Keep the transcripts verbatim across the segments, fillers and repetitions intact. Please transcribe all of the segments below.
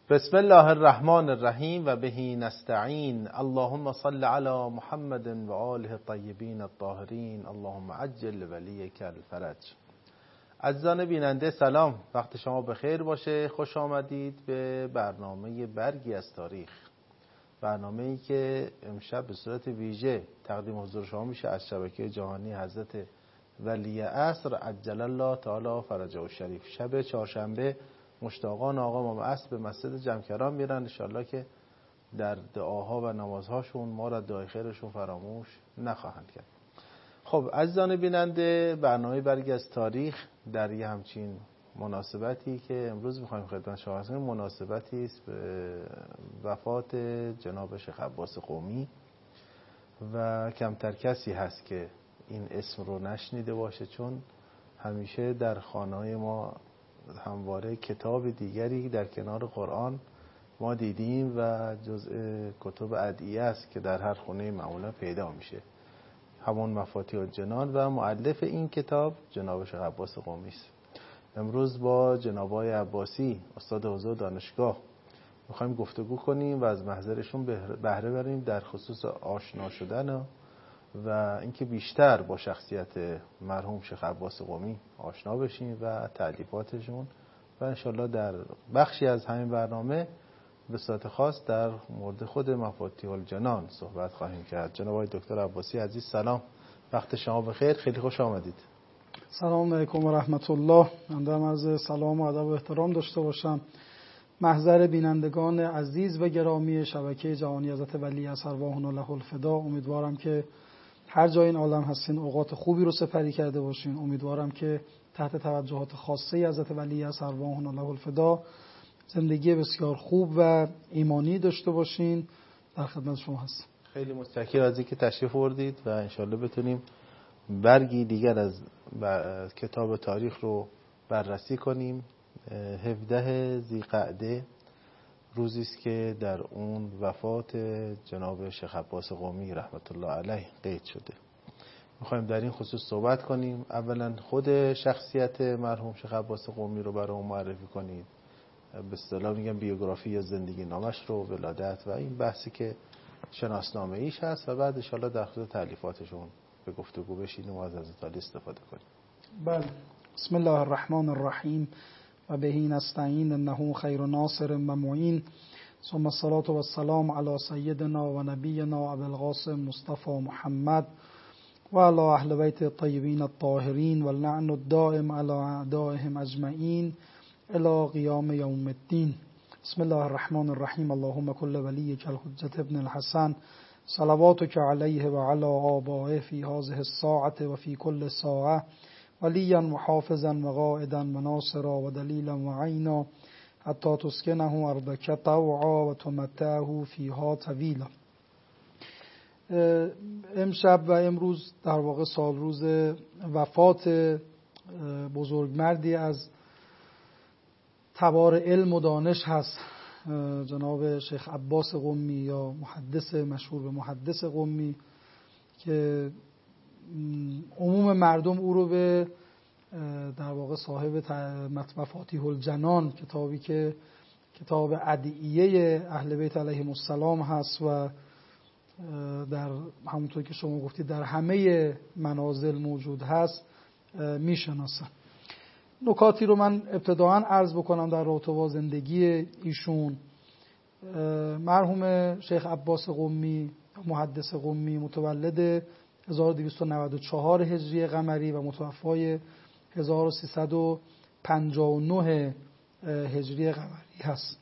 بسم الله الرحمن الرحیم و بهی نستعین. اللهم صل علی محمد و آله الطیبین الطاهرین. اللهم عجل ولیک الفرج. عزیزان بیننده سلام، وقت شما بخیر باشه. خوش آمدید به برنامه برگی از تاریخ، برنامه‌ای که امشب به صورت ویژه تقدیم حضور شما میشه از شبکه جهانی حضرت ولی عصر عجل الله تعالی فرجه الشریف. شب چهارشنبه مشتاقان آقا امام عصر به مسجد جمکران میرن، انشالله که در دعاها و نمازهاشون ما را دعای خیرشون فراموش نخواهند کرد. خب عزیزان بیننده، برنامه برگی از تاریخ در یه همچین مناسبتی که امروز میخوایم خدمت شما هستیم، مناسبتی است به وفات جناب شیخ عباس قمی و کمتر کسی هست که این اسم رو نشنیده باشه، چون همیشه در خانه‌های ما همواره کتاب دیگری در کنار قرآن ما دیدیم و جزء کتب ادعیه است که در هر خونه معمولا پیدا میشه، همون مفاتیح الجنان، و مؤلف این کتاب جناب شیخ عباس قمی است. امروز با جناب آقای عباسی استاد حوزه دانشگاه میخوایم گفتگو کنیم و از محضرشون بهره بریم در خصوص آشنا شدن و اینکه بیشتر با شخصیت مرحوم شیخ عباس قمی آشنا بشیم و تألیفاتشون، و انشالله در بخشی از همین برنامه به صورت خاص در مورد خود مفاتیح الجنان صحبت خواهیم کرد. جناب آقای دکتر عباسی عزیز سلام، وقت شما بخیر، خیلی خوش آمدید. سلام علیکم و رحمت الله. من دارم از سلام و ادب و احترام داشته باشم محضر بینندگان عزیز و گرامی شبکه جهانی حضرت ولی عصر ارواحنا له الفدا. امیدوارم که هر جای این عالم هستین اوقات خوبی رو سپری کرده باشین. امیدوارم که تحت توجهات خاصه حضرت ولی عصر ارواحنا له الفدا زندگی بسیار خوب و ایمانی داشته باشین. در خدمت شما هستم. خیلی متشکرم از اینکه تشریف آوردید و انشالله بتونیم برگی دیگر از کتاب تاریخ رو بررسی کنیم. هفده ذی‌قعده روزی است که در اون وفات جناب شیخ عباس قمی رحمت الله علیه قید شده. میخوایم در این خصوص صحبت کنیم. اولا خود شخصیت مرحوم شیخ عباس قمی رو برای معرفی کنید، به اصطلاح میگم بیوگرافی یا زندگی نامش رو، ولادت و این بحثی که شناسنامه ایش هست، و بعد ان شاءالله در خصوص تألیفاتشون به گفتگو بشینیم و از حضرت علی استفاده کنیم. بله. بسم الله الرحمن الرحیم و بهی نستعین انه خیر ناصر و معین، ثم الصلاة و السلام علی سیدنا و نبینا ابی القاسم مصطفی محمد و علی اهل بیت الطیبین الطاهرین و اللعن الدائم علی اعدائهم اجمعین الی قیام یوم الدین. بسم الله الرحمن الرحیم. اللهم کل ولیک الحجة ابن الحسن صلواتک علیه و علی آبائه فی هذه الساعة و فی کل ساعة ولیا و حافظا و قائدا و ناصرا و دلیلا و عینا حتی تسکنه ارضک طوعا و تمتعه فیها طویلا. امشب و امروز در واقع سال روز وفات بزرگمردی از تبار علم و دانش هست، جناب شیخ عباس قمی یا محدث مشهور به محدث قمی، که عموم مردم او رو به در واقع صاحب مفاتیح الجنان، کتابی که کتاب ادعیه اهل بیت علیهم السلام هست و در همونطور که شما گفتید در همه منازل موجود هست، میشناسن. نکاتی رو من ابتداعاً عرض بکنم در رابطه با زندگی ایشون. مرحوم شیخ عباس قمی محدث قمی متولد هزار و دویست و نود و چهار هجری قمری و متوفای هزار و سیصد و پنجاه و نه هجری قمری هست.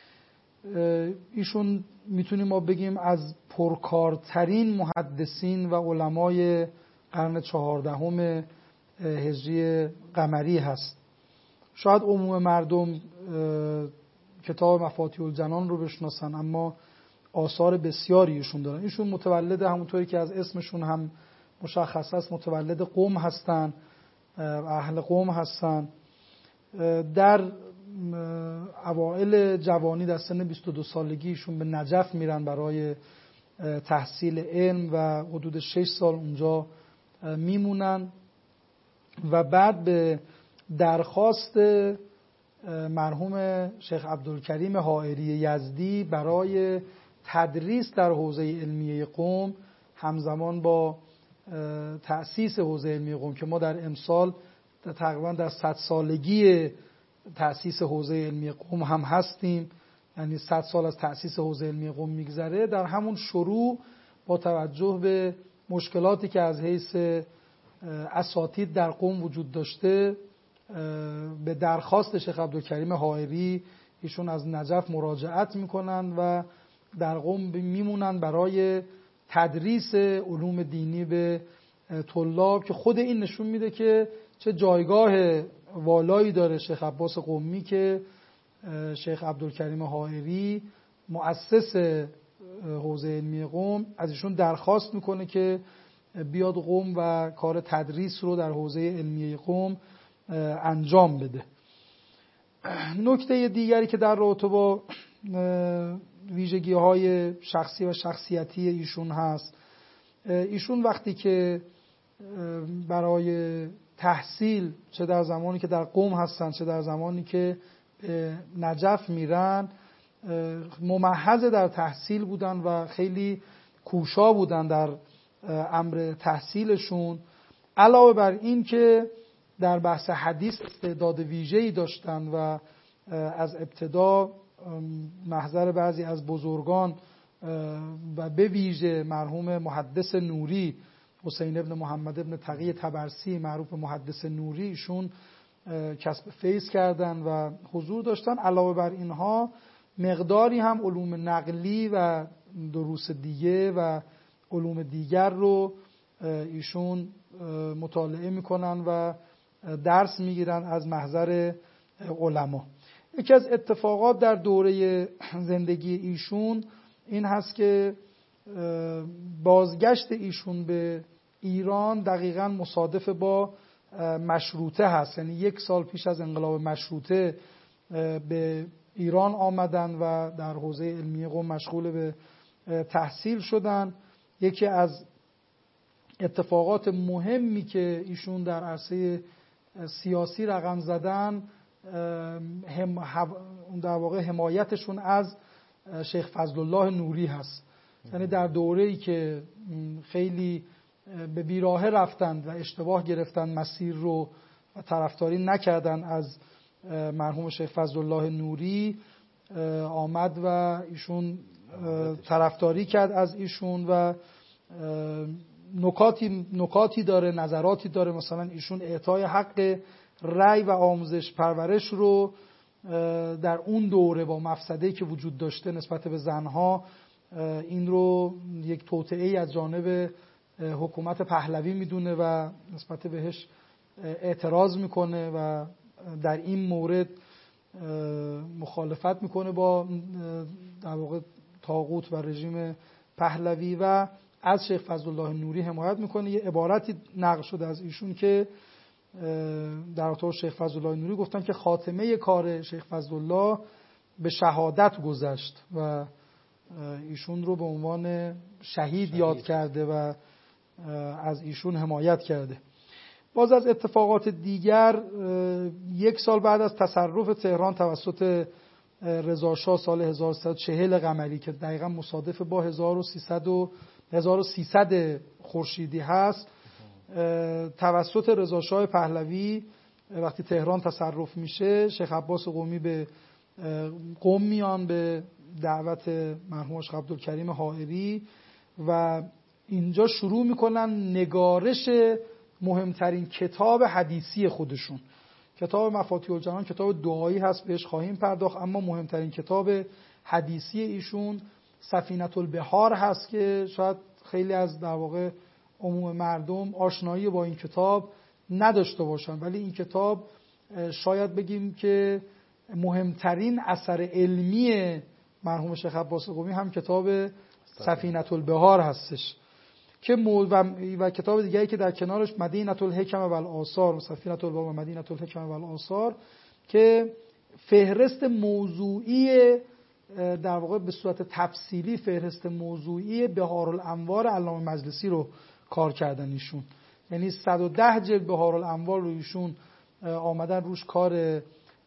ایشون میتونیم ما بگیم از پرکارترین محدثین و علمای قرن چهاردهم هجری قمری هست. شاید عموم مردم کتاب مفاتیح الجنان رو بشناسن، اما آثار بسیاری ایشون دارن. ایشون متولد، همونطوری که از اسمشون هم مشخص است، متولد قم هستن، اهل قم هستن. در اوائل جوانی در سن بیست و دو سالگی ایشون به نجف میرن برای تحصیل علم و حدود شش سال اونجا میمونن و بعد به درخواست مرحوم شیخ عبدالکریم حائری یزدی برای تدریس در حوزه علمیه قم همزمان با تأسیس حوزه علمیه قم که ما در امسال تقریبا در صد سالگی تأسیس حوزه علمیه قم هم هستیم، یعنی صد سال از تأسیس حوزه علمیه قم میگذره، در همون شروع با توجه به مشکلاتی که از حیث اساتید در قم وجود داشته به درخواست شیخ عبدالکریم حائری ایشون از نجف مراجعت میکنن و در قم میمونن برای تدریس علوم دینی به طلاب که خود این نشون میده که چه جایگاه والایی داره شیخ عباس قمی که شیخ عبدالکریم حائری مؤسس حوزه علمی قم از ایشون درخواست میکنه که بیاد قم و کار تدریس رو در حوزه علمی قم انجام بده. نکته دیگری که در رابطه با ویژگی‌های شخصی و شخصیتی ایشون هست، ایشون وقتی که برای تحصیل چه در زمانی که در قم هستن چه در زمانی که نجف میرن ممحض در تحصیل بودن و خیلی کوشا بودن در امر تحصیلشون، علاوه بر این که در بحث حدیث استعداد ویژه‌ای داشتن و از ابتدا محضر بعضی از بزرگان و به ویژه مرحوم محدث نوری حسین ابن محمد ابن تقی طبرسی معروف به محدث نوری ایشون کسب فیض کردن و حضور داشتن. علاوه بر اینها مقداری هم علوم نقلی و دروس دیگه و علوم دیگر رو ایشون مطالعه میکنن و درس میگیرن از محضر علما. یکی از اتفاقات در دوره زندگی ایشون این هست که بازگشت ایشون به ایران دقیقاً مصادف با مشروطه هست، یعنی یک سال پیش از انقلاب مشروطه به ایران آمدن و در حوزه علمیه قم مشغول به تحصیل شدن. یکی از اتفاقات مهمی که ایشون در عرصه سیاسی رقم زدن هم در واقع حمایتشون از شیخ فضل الله نوری هست. یعنی در دوره‌ای که خیلی به بیراهه رفتند و اشتباه گرفتن مسیر رو و طرفداری نکردن از مرحوم شیخ فضل الله نوری، آمد و ایشون طرفداری کرد از ایشون و نکاتی نکاتی داره، نظراتی داره. مثلا ایشون اعطای حق رأی و آموزش پرورش رو در اون دوره با مفسده‌ای که وجود داشته نسبت به زنها این رو یک توطئه‌ای از جانب حکومت پهلوی میدونه و نسبت بهش اعتراض میکنه و در این مورد مخالفت میکنه با در واقع طاغوت و رژیم پهلوی و از شیخ فضل الله نوری حمایت میکنه. یه عبارتی نقل شده از ایشون که در طور شیخ فضل الله نوری گفتن که خاتمه کار شیخ فضل الله به شهادت گذشت و ایشون رو به عنوان شهید, شهید یاد کرده و از ایشون حمایت کرده. باز از اتفاقات دیگر، یک سال بعد از تصرف تهران توسط رضا شاه سال هزار و سیصد و چهل قمری که دقیقاً مصادف با هزار و سیصد خورشیدی هست، توسط رضا شاه پهلوی وقتی تهران تصرف میشه شیخ عباس قمی به قم میان به دعوت مرحوم شیخ عبدالکریم حائری و اینجا شروع میکنن نگارش مهمترین کتاب حدیثی خودشون. کتاب مفاتیح الجنان کتاب دعایی هست، بهش خواهیم پرداخت، اما مهمترین کتاب حدیثی ایشون سفینة البحار هست که شاید خیلی از در واقع عموم مردم آشنایی با این کتاب نداشته باشن، ولی این کتاب شاید بگیم که مهمترین اثر علمی مرحوم شیخ عباس قمی هم کتاب سفینة البحار هستش که و, و کتاب دیگری که در کنارش مدینة الحکم و الآثار، سفینة البحار و مدینة الحکم و الآثار که فهرست موضوعی در واقع به صورت تفصیلی فهرست موضوعی بهارالانوار علامه مجلسی رو کار کردن ایشون. یعنی صد و ده جلد بهارالانوار رو ایشون آمدن روش کار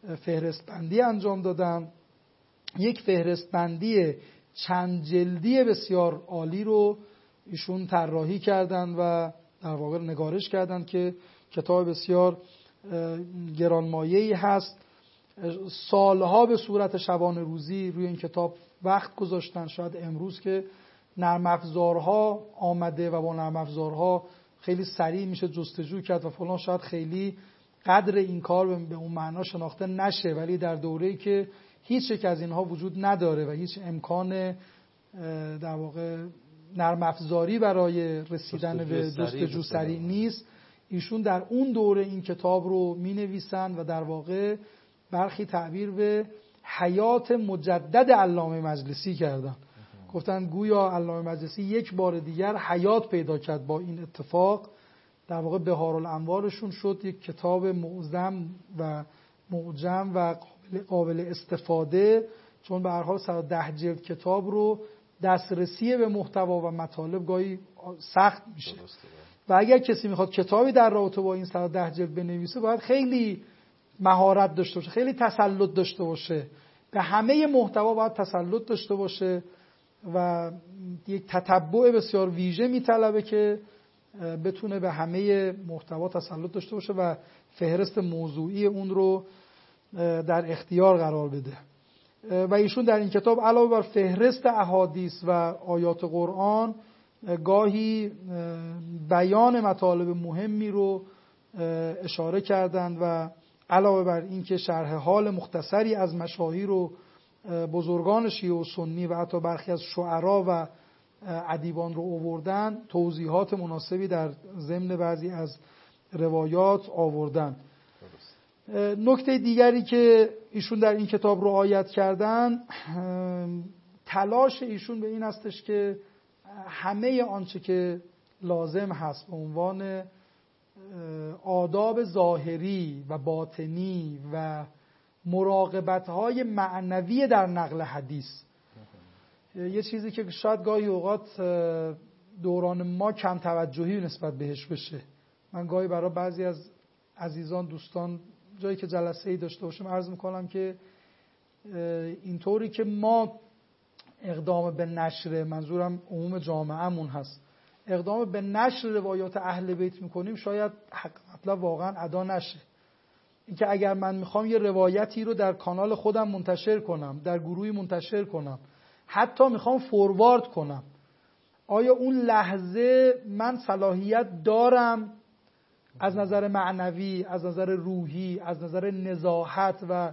فهرست بندی انجام دادن. یک فهرست بندی چند جلدی بسیار عالی رو ایشون طراحی کردن و در واقع نگارش کردن که کتاب بسیار گرانمایه‌ای هست. سالها به صورت شبانه روزی روی این کتاب وقت گذاشتن. شاید امروز که نرم افزارها آمده و با نرم افزارها خیلی سریع میشه جستجو کرد و فلان، شاید خیلی قدر این کار به اون معنا شناخته نشه، ولی در دوره‌ای که هیچ یک از اینها وجود نداره و هیچ امکان در واقع نرم افزاری برای رسیدن به جستجو سریع نیست، ایشون در اون دوره این کتاب رو می‌نویسن و در واقع برخی تعبیر به حیات مجدد علامه مجلسی کردن. گفتن گویا علامه مجلسی یک بار دیگر حیات پیدا کرد با این اتفاق. در واقع بهارالانوارشون شد یک کتاب معظم و معجم و قابل استفاده، چون به هر حال صد و ده جلد کتاب رو دسترسی به محتوا و مطالب گاهی سخت میشه و اگر کسی میخواد کتابی در رابطه با این صد و ده جلد بنویسه باید خیلی مهارت داشته باشه، خیلی تسلط داشته باشه، به همه محتوا باید تسلط داشته باشه و یک تتبع بسیار ویژه میطلبه که بتونه به همه محتوا تسلط داشته باشه و فهرست موضوعی اون رو در اختیار قرار بده. و ایشون در این کتاب علاوه بر فهرست احادیث و آیات قرآن گاهی بیان مطالب مهمی رو اشاره کردند و علاوه بر این که شرح حال مختصری از مشاهیر و بزرگان شیعه و سنی و حتی برخی از شعرا و ادیبان رو آوردن، توضیحات مناسبی در ضمن بعضی از روایات آوردن. نکته دیگری که ایشون در این کتاب رعایت کردن، تلاش ایشون به این هستش که همه آنچه که لازم هست به عنوان آداب ظاهری و باطنی و مراقبت‌های معنوی در نقل حدیث، یه چیزی که شاید گاهی اوقات دوران ما کم توجهی نسبت بهش بشه. من گاهی برای بعضی از عزیزان دوستان جایی که جلسه‌ای داشته باشم عرض میکنم که اینطوری که ما اقدام به نشر، منظورم عموم جامعهمون هست، اقدام به نشر روایات اهل بیت میکنیم شاید مطلب واقعا ادا نشه. اینکه اگر من میخوام یه روایتی رو در کانال خودم منتشر کنم، در گروهی منتشر کنم، حتی میخوام فوروارد کنم، آیا اون لحظه من صلاحیت دارم از نظر معنوی، از نظر روحی، از نظر نزاهت و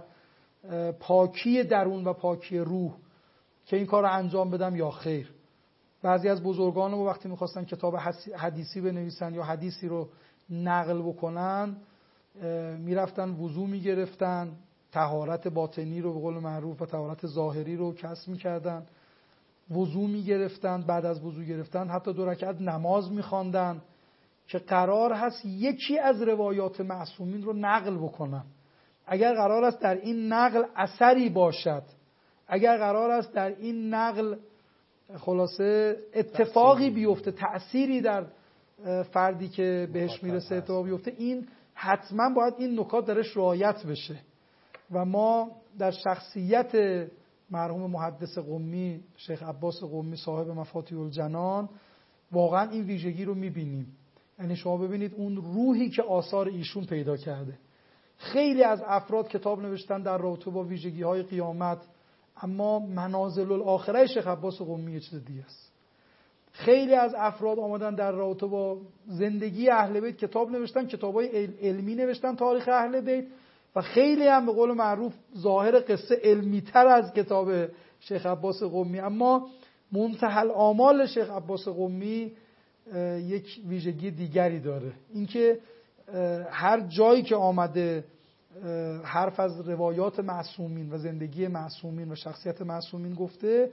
پاکی درون و پاکی روح که این کار رو انجام بدم یا خیر؟ بعضی از بزرگان ما وقتی میخواستن کتاب حدیثی بنویسن یا حدیثی رو نقل بکنن میرفتن وضو میگرفتن، طهارت باطنی رو به قول معروف و طهارت ظاهری رو کسب میکردن، وضو میگرفتن، بعد از وضو گرفتن حتی دو رکعت نماز میخواندن که قرار هست یکی از روایات معصومین رو نقل بکنن. اگر قرار است در این نقل اثری باشد، اگر قرار است در این نقل خلاصه اتفاقی بیفته، تأثیری در فردی که بهش میرسه اتفاقی بیفته، این حتما باید این نکات درش رعایت بشه. و ما در شخصیت مرحوم محدث قمی شیخ عباس قمی صاحب مفاتیح الجنان واقعا این ویژگی رو میبینیم. یعنی شما ببینید اون روحی که آثار ایشون پیدا کرده. خیلی از افراد کتاب نوشتن در رابطه با ویژگی‌های قیامت، اما منازل الاخره شیخ عباس قمی یه چیز دیگه است. خیلی از افراد آمدن در رابطه با زندگی اهل بیت کتاب نوشتن، کتابای علمی نوشتن، تاریخ اهل بیت، و خیلی هم به قول معروف ظاهر قصه علمی‌تر از کتاب شیخ عباس قمی، اما منتهی الآمال شیخ عباس قمی یک ویژگی دیگری داره، اینکه هر جایی که آمده حرف از روایات معصومین و زندگی معصومین و شخصیت معصومین گفته،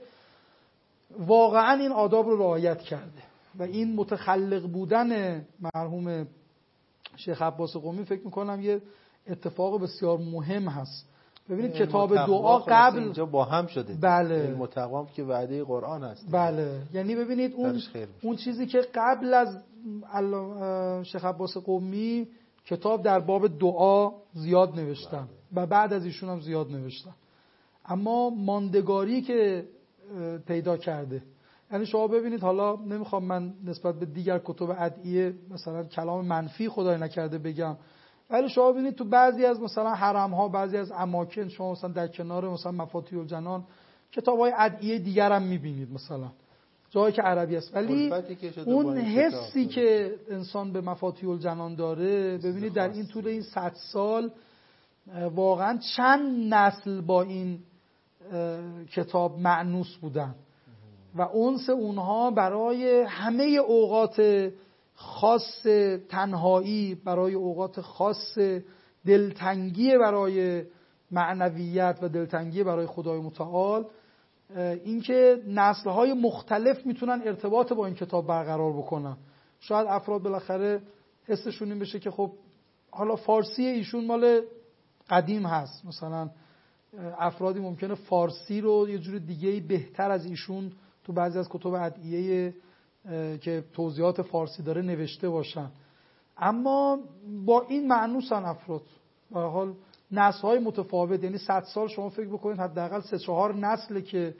واقعا این آداب رو رعایت کرده. و این متخلق بودن مرحوم شیخ عباس قمی فکر میکنم یه اتفاق بسیار مهم هست. ببینید کتاب دعا قبل اینجا با هم شده، بله، متقوام که وعده قرآن هست، بله، یعنی ببینید اون اون چیزی که قبل از شیخ عباس قمی کتاب در باب دعا زیاد نوشتن و بعد از ایشون هم زیاد نوشتن، اما ماندگاری که پیدا کرده، یعنی شما ببینید، حالا نمیخوام من نسبت به دیگر کتب ادعیه مثلا کلام منفی خدای نکرده بگم، ولی شما ببینید تو بعضی از مثلا حرم ها، بعضی از اماکن، شما مثلا در کنار مثلا مفاتیح الجنان کتاب‌های ادعیه دیگر هم می‌بینید، مثلا جایی که عربی است، ولی اون حسی که انسان به مفاتیح الجنان داره، ببینید در این طول این صد سال واقعا چند نسل با این کتاب مأنوس بودن و انس اونها برای همه اوقات خاص تنهایی، برای اوقات خاص دلتنگی برای معنویت و دلتنگی برای خدای متعال، اینکه نسل‌های مختلف میتونن ارتباط با این کتاب برقرار بکنن. شاید افراد بالاخره حسشون این بشه که خب حالا فارسی ایشون مال قدیم هست، مثلا افرادی ممکنه فارسی رو یه جور دیگه‌ای بهتر از ایشون تو بعضی از کتب ادعیه که توضیحات فارسی داره نوشته باشن، اما با این معنوسن افراد به هر حال نسل‌های متفاوت. یعنی صد سال شما فکر بکنید حداقل سه چهار نسل که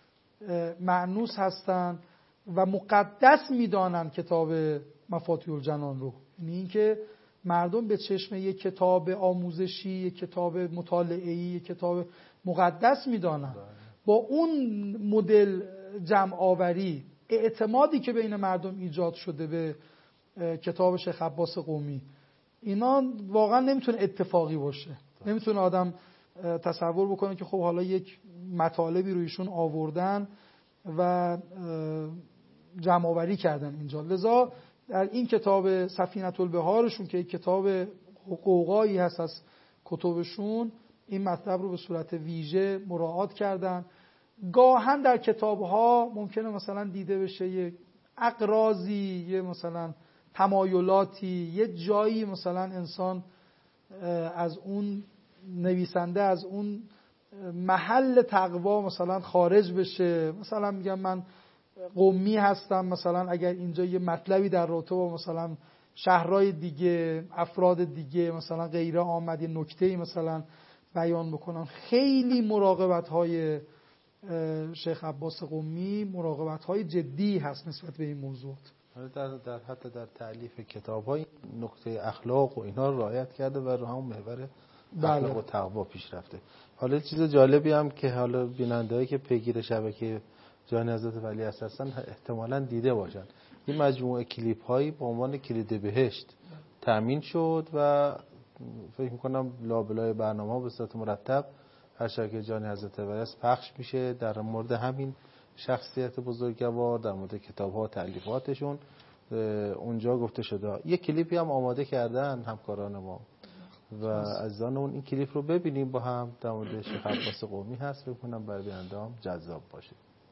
معنوس هستن و مقدس میدانن کتاب مفاتیح الجنان رو، یعنی اینکه مردم به چشم یک کتاب آموزشی، یک کتاب مطالعه‌ای، یک کتاب مقدس میدانن. با اون مدل جمع آوری، اعتمادی که بین مردم ایجاد شده به کتاب شیخ عباس قمی، اینا واقعا نمیتونه اتفاقی باشه. نمیتونه آدم تصور بکنه که خب حالا یک مطالبی رو ایشون آوردن و جمع آوری کردن اینجا. لذا در این کتاب سفینة البحارشون که یک کتاب قوقایی هست از کتبشون، این مطلب رو به صورت ویژه مراعات کردن. گاهن در کتاب‌ها ممکنه مثلا دیده بشه یه اقرازی، یه مثلا تمایلاتی، یه جایی مثلا انسان از اون نویسنده از اون محل تقوا مثلا خارج بشه. مثلا میگم من قمی هستم، مثلا اگر اینجا یه مطلبی در رابطه با مثلا شهرهای دیگه، افراد دیگه مثلا غیره آمد، یه نکته‌ای مثلا بیان بکنم، خیلی مراقبت‌های شیخ عباس قمی مراقبت‌های جدی هست نسبت به این موضوع. در در حتی در تألیف کتاب‌های نکته اخلاق و اینا رو رعایت کرده و رو همون محور اخلاق و تقوا پیش رفته. حالا چیز جالبی هم که حالا بیننده‌ای که پیگیر شبکه جان حضرت ولی هستن احتمالاً دیده باشن، این مجموعه کلیپ‌هایی به عنوان کلید بهشت تأمین شد و فکر می‌کنم لابلای برنامه‌ها به صورت مرتب هر شبکه جان حضرت ولی است پخش میشه در مورد همین شخصیت بزرگوار، در مورد کتاب‌ها و تألیفاتشون اونجا گفته شده. یک کلیپی هم آماده کردن همکاران ما و عزیزان اون این کلیپ رو ببینیم با هم، در مورد شیخ عباس قمی هست، فکر کنم برای بیننده‌ها جذاب باشه.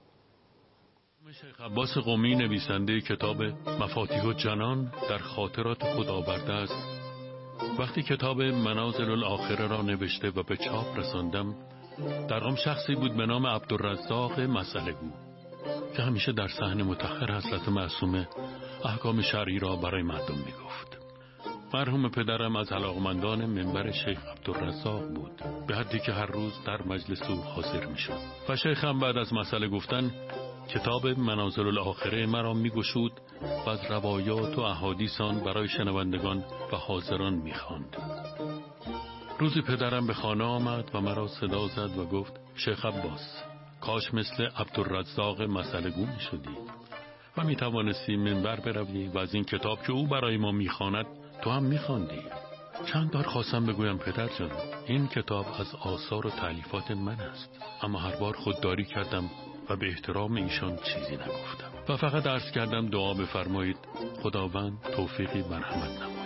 شیخ عباس قمی نویسنده کتاب مفاتیح الجنان در خاطرات خود آورده است: وقتی کتاب منازل الاخره را نوشته و به چاپ رساندم، در آن شخصی بود به نام عبدالرزاق مسئله گو که همیشه در صحن مطهر حضرت معصومه احکام شرعی را برای مردم می گفت. مرحوم پدرم از علاقمندان منبر شیخ عبدالرزاق بود، به حدی که هر روز در مجلس او حاضر می شد و شیخم بعد از مسئله گفتن کتاب منازل الاخره مرا می گشود و از روایات و احادیث آن برای شنوندگان و حاضران می خواند. روزی پدرم به خانه آمد و مرا صدا زد و گفت: شیخ عباس، کاش مثل عبدالرزاق مسئله گو می شدی و می توانستی منبر بروی و از این کتاب که او برای ما می خواند تو هم می خواندی. چند بار خواستم بگویم پدر جان این کتاب از آثار و تألیفات من است، اما هر بار خودداری کردم و به احترام ایشان چیزی نگفتم و فقط عرض کردم دعا بفرمایید خداوند توفیقی مرحمت نماید.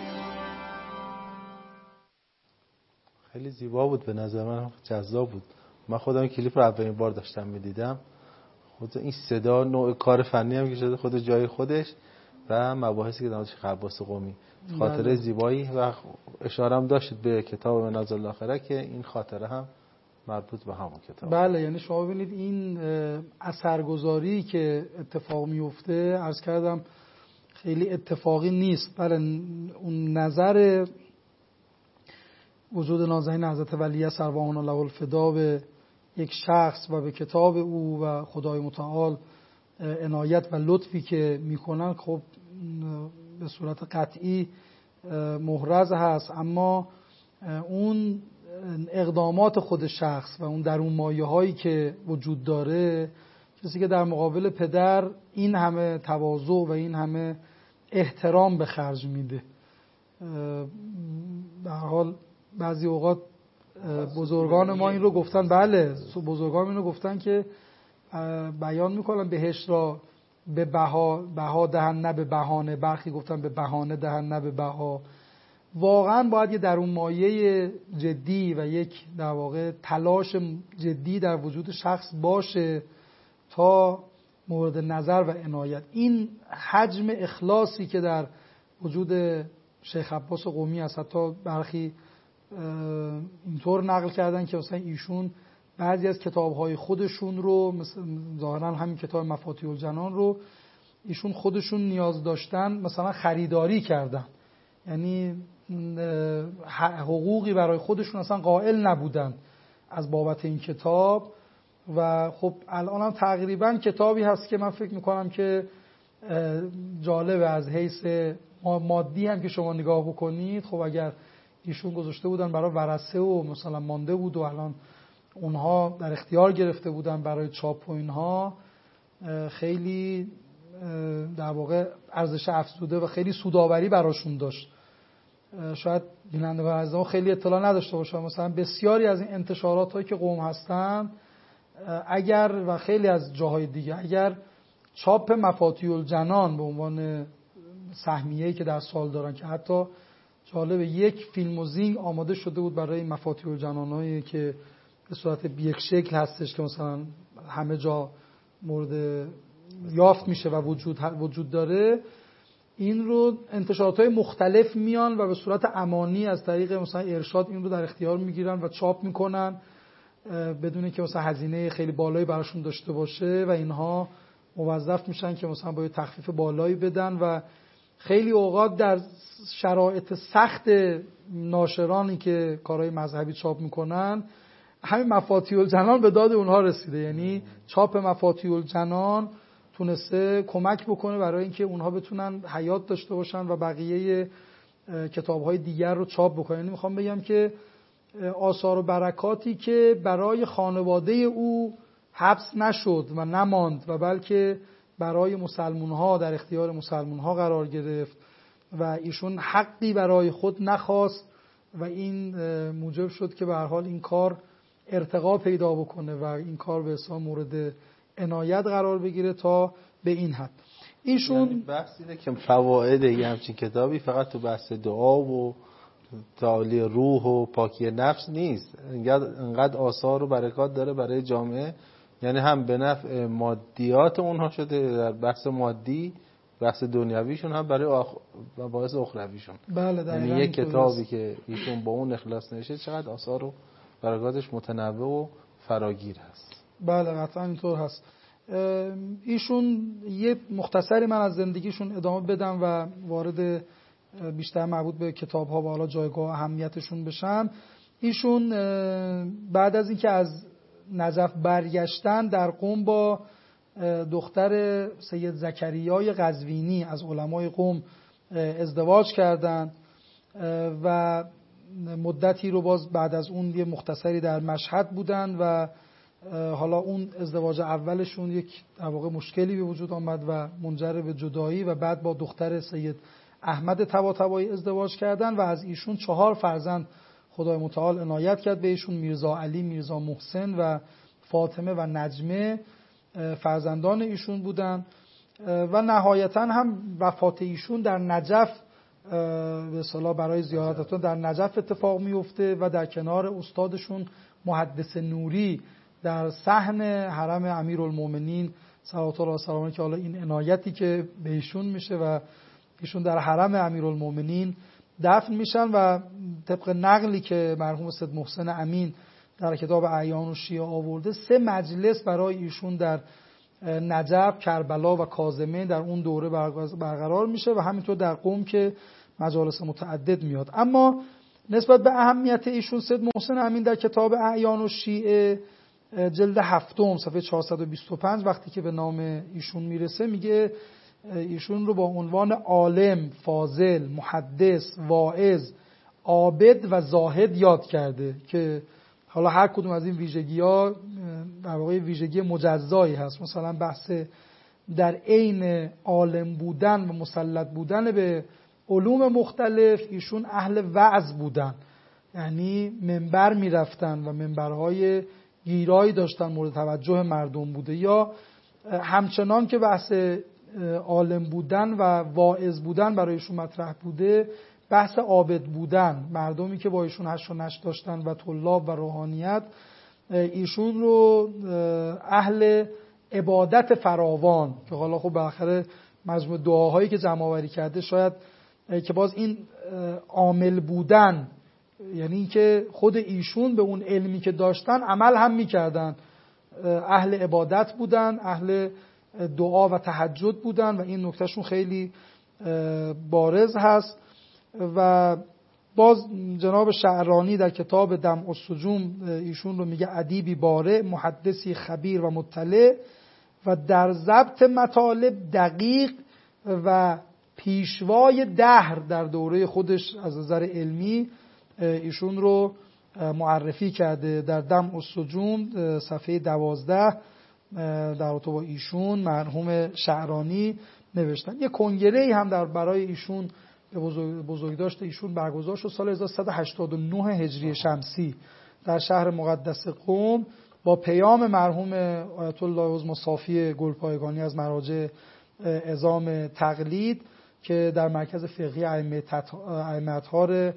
خیلی زیبا بود، به نظر من جذاب بود. من خودم این کلیپ رو اولین بار داشتم می‌دیدم. خود این صدا نوع کار فنی هم که شده خود جای خودش و مباحثی که در مورد شیخ عباس قمی، خاطره زیبایی و اشاره هم داشتید به کتاب منازل الاخره که این خاطره هم مربوط به همون کتاب. بله، یعنی شما ببینید این اثرگذاری که اتفاق میفته، عرض کردم خیلی اتفاقی نیست. بله، اون نظر وجود نازنین حضرت ولیه سروان الله الفدا به یک شخص و به کتاب او و خدای متعال عنایت و لطفی که میکنن خب به صورت قطعی محرز هست، اما اون اقدامات خود شخص و اون درون مایه هایی که وجود داره، کسی که در مقابل پدر این همه تواضع و این همه احترام به خرج میده. به هر حال بعضی اوقات بزرگان ما این رو گفتن، بله بزرگان این رو گفتن که بیان میکنن بهشت را به بها بها دهن نه به بهانه، برخی گفتن به بهانه دهن نه به بها. واقعا باید یه درون مایه جدی و یک در واقع تلاش جدی در وجود شخص باشه تا مورد نظر و عنایت. این حجم اخلاصی که در وجود شیخ عباس قمی است، حتی برخی اینطور نقل کردن که مثلا ایشون بعضی از کتاب‌های خودشون رو، مثلا ظاهراً همین کتاب مفاتیح الجنان رو ایشون خودشون نیاز داشتن مثلا خریداری کردن، یعنی حقوقی برای خودشون اصلا قائل نبودن از بابت این کتاب. و خب الان هم تقریبا کتابی هست که من فکر میکنم که جالبه از حیث مادی هم که شما نگاه بکنید. خب اگر ایشون گذاشته بودن برای ورثه و مثلا مانده بود و الان اونها در اختیار گرفته بودن برای چاپ و اینها، خیلی در واقع ارزش افزوده و خیلی سودآوری براشون داشت. شاید بینندگان عزیز ما خیلی اطلاع نداشته باشن، مثلا بسیاری از این انتشارات هایی که قم هستن اگر و خیلی از جاهای دیگه اگر چاپ مفاتیح الجنان به عنوان سهمیه‌ای که در سال دارن، که حتی جالبه یک فیلم و زینگ آماده شده بود برای مفاتیح الجنانایی که به صورت یک شکل هستش که مثلا همه جا مورد یافت میشه و وجود وجود داره، این رو انتشارات‌های مختلف میان و به صورت امانی از طریق مثلا ارشاد این رو در اختیار میگیرن و چاپ میکنن بدون که مثلا هزینه خیلی بالایی براشون داشته باشه و اینها موظف میشن که مثلا با تخفیف بالایی بدن. و خیلی اوقات در شرایط سخت ناشرانی که کارهای مذهبی چاپ میکنن، همین مفاتیح الجنان به داد اونها رسیده. یعنی چاپ مفاتیح الجنان تونسته کمک بکنه برای اینکه اونها بتونن حیات داشته باشن و بقیه کتاب‌های دیگر رو چاپ بکنن. یعنی میخوام بگم که آثار و برکاتی که برای خانواده او حبس نشد و نماند و بلکه برای مسلمان‌ها در اختیار مسلمان‌ها قرار گرفت و ایشون حقی برای خود نخواست و این موجب شد که به هر حال این کار ارتقا پیدا بکنه و این کار به حساب مورد عنایت قرار بگیره تا به این حد. ایشون یعنی بحث اینه که فواید یه همچین کتابی فقط تو بحث دعا و تعالی روح و پاکی نفس نیست، انقدر آثار و برکات داره برای جامعه. یعنی هم به نفع مادیات اونها شده در بحث مادی، بحث دنیویشون، هم برای آخ... باعث اخرویشون. بله یعنی یک کتابی که ایشون با اون اخلاص نوشته چقدر آثار و برکاتش متنوع و فراگیر هست. بله قطعا اینطور هست. ایشون یه مختصری من از زندگیشون ادامه بدم و وارد بیشتر مربوط به کتاب ها و حالا جایگاه و اهمیتشون بشم. ایشون بعد از اینکه از نجف برگشتن در قم با دختر سید زکریای قزوینی از علمای قم ازدواج کردند و مدتی رو باز بعد از اون یه مختصری در مشهد بودن و حالا اون ازدواج اولشون یک در واقع مشکلی به وجود آمد و منجر به جدایی و بعد با دختر سید احمد طباطبایی ازدواج کردن و از ایشون چهار فرزند خدای متعال عنایت کرد به ایشون. میرزا علی، میرزا محسن و فاطمه و نجمه فرزندان ایشون بودن و نهایتا هم وفات ایشون در نجف به اصطلاح برای زیارتتون در نجف اتفاق میفته و در کنار استادشون محدث نوری در صحن حرم امیرالمومنین صلوات الله و سلامه که حالا این عنایتی که به ایشون میشه و ایشون در حرم امیرالمومنین دفن میشن و طبق نقلی که مرحوم سید محسن امین در کتاب اعیان و شیعه آورده، سه مجلس برای ایشون در نجف، کربلا و کاظمه در اون دوره برقرار میشه و همینطور در قم که مجالس متعدد میاد. اما نسبت به اهمیت ایشون سید محسن امین در کتاب اعیان الشیعه جلد هفتم صفحه چهارصد و بیست و پنج وقتی که به نام ایشون میرسه میگه ایشون رو با عنوان عالم، فاضل، محدث، واعظ، عابد و زاهد یاد کرده که حالا هر کدوم از این ویژگی‌ها در واقع ویژگی مجزایی هست. مثلا بحث در عین عالم بودن و مسلط بودن به علوم مختلف ایشون اهل وعظ بودن، یعنی منبر میرفتن و منبرهای گیرایی داشتن مورد توجه مردم بوده. یا همچنان که بحث عالم بودن و واعظ بودن برای ایشون مطرح بوده، بحث عابد بودن، مردمی که با ایشون هش و نش داشتن و طلاب و روحانیت، ایشون رو اهل عبادت فراوان که حالا خب بالاخره مجموع دعاهایی که جمع آوری کرده شاید که باز این عامل بودن یعنی که خود ایشون به اون علمی که داشتن عمل هم میکردن، اهل عبادت بودن، اهل دعا و تهجد بودن و این نکتهشون خیلی بارز هست. و باز جناب شعرانی در کتاب دمع السجون ایشون رو میگه ادیبی بارع، محدثی خبیر و مطلع و در ضبط مطالب دقیق و پیشوای دهر در دوره خودش از نظر علمی ایشون رو معرفی کرده. در دمع السجون صفحه دوازده در رابطه با ایشون مرحوم شعرانی نوشتن. یه کنگره‌ای هم در برای ایشون به بزرگ بزرگداشت ایشون برگزار شد سال هزار و سیصد و هشتاد و نه هجری شمسی در شهر مقدس قم با پیام مرحوم آیت الله عظمی صافی گلپایگانی از مراجع عظام تقلید که در مرکز فقهی ائمه اطهار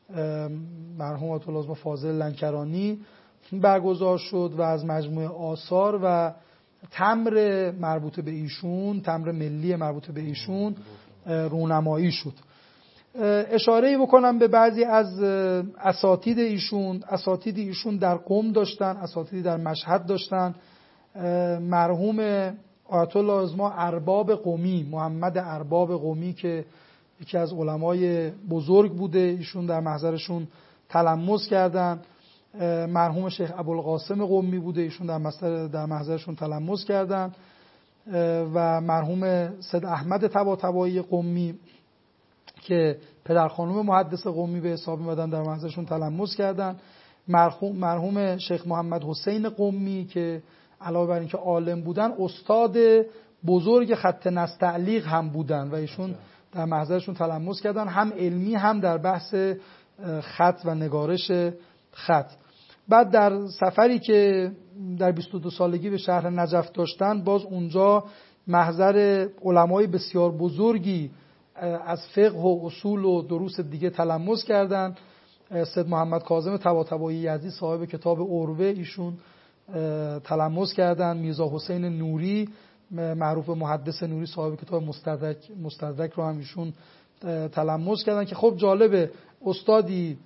مرحوم آیت الله عظمی فاضل لنکرانی برگزار شد و از مجموعه آثار و تمر مربوط به ایشون، تمر ملی مربوط به ایشون رونمایی شد. اشاره‌ای بکنم به بعضی از اساتید ایشون. اساتید ایشون در قم داشتن، اساتیدی در مشهد داشتن. مرحوم آیت الله عظمی ارباب قمی، محمد ارباب قمی که یکی از علمای بزرگ بوده، ایشون در محضرشون تلمذ کردن. مرحوم شیخ ابوالقاسم قمی بوده، ایشون در محضر در محضرشون تلمذ کردن. و مرحوم سید احمد طباطبایی قمی که پدر خانم محدث قمی به حساب می‌آمدن در محضرشون تلمذ کردن. مرحوم مرحوم شیخ محمد حسین قمی که علاوه بر اینکه عالم بودن استاد بزرگ خط نستعلیق هم بودن و ایشون در محضرشون تلمذ کردن، هم علمی هم در بحث خط و نگارش خط. بعد در سفری که در بیست و دو سالگی به شهر نجف داشتن، باز اونجا محضر علمای بسیار بزرگی از فقه و اصول و دروس دیگه تلمذ کردن. سید محمد کاظم طباطبایی یزدی صاحب کتاب عروه ایشون تلمذ کردن. میرزا حسین نوری معروف محدث نوری صاحب کتاب مستدرک مستدرک رو هم ایشون تلمذ کردن که خب جالبه استادی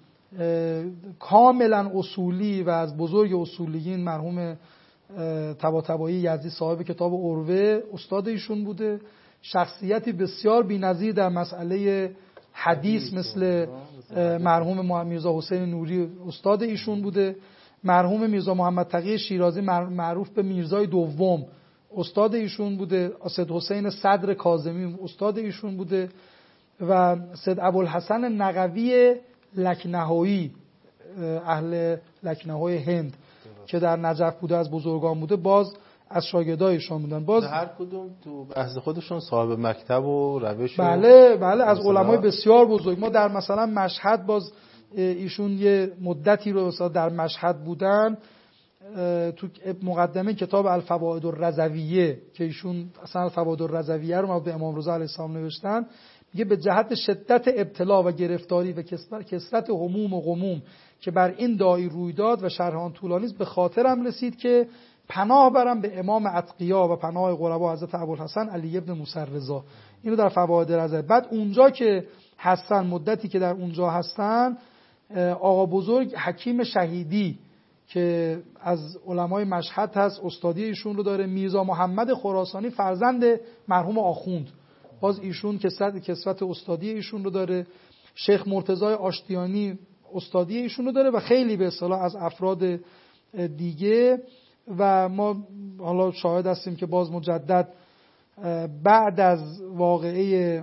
کاملا اصولی و از بزرگ اصولیین مرحوم طباطبایی یزدی صاحب کتاب عروه استاد ایشون بوده. شخصیتی بسیار بی‌نظیر در مسئله حدیث مثل مرحوم میرزا حسین نوری استاد ایشون بوده. مرحوم میرزا محمد تقی شیرازی معروف به میرزای دوم استاد ایشون بوده. سید حسین صدر کاظمی استاد ایشون بوده و سید ابوالحسن نقوی لکنهایی اهل لکنهای هند که در نجف بوده از بزرگان بوده، باز از شاگردایشون بودن. باز هر کدوم تو بحث خودشون صاحب مکتب و روش. بله بله از علمای بسیار بزرگ. ما در مثلا مشهد باز ایشون یه مدتی رو مثلا در مشهد بودن. تو مقدمه کتاب الفوائد الرضویه که ایشون اصلا الفوائد الرضویه رو ما به امام رضا علیه السلام نوشتن، میگه به جهت شدت ابتلا و گرفتاری و کثرت هموم و غموم که بر این داعی روی داد و شرح آن طولانی است، به خاطرم رسید که پناه برم به امام اتقیا و پناه قربا حضرت ابوالحسن علی ابن موسی رضا. اینو در فوائد رضویه. بعد اونجا که هستن، مدتی که در اونجا هستن، آقا بزرگ حکیم شهیدی که از علمای مشهد هست استادی ایشون رو داره. میرزا محمد خراسانی فرزند مرحوم آخوند، باز ایشون کسرت کسرت استادی ایشون رو داره. شیخ مرتضی آشتیانی استادی ایشون رو داره و خیلی به اصطلاح از افراد دیگه. و ما حالا شاهد هستیم که باز مجدد بعد از واقعه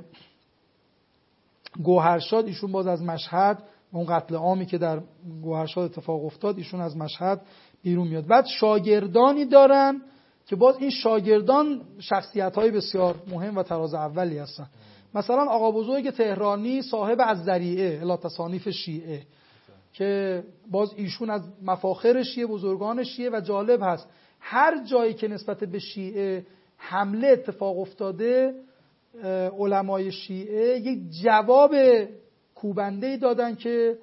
گوهرشاد ایشون باز از مشهد، اون قتل عامی که در گوهرشاد اتفاق افتاد، ایشون از مشهد بیرون میاد. بعد شاگردانی دارن که باز این شاگردان شخصیت‌های بسیار مهم و تراز اولی هستن. مثلا آقا بزرگ تهرانی صاحب الذریعه الی تصانیف شیعه که باز ایشون از مفاخر شیعه، بزرگان شیعه، و جالب هست هر جایی که نسبت به شیعه حمله اتفاق افتاده علمای شیعه یک جواب کوبنده‌ای دادن که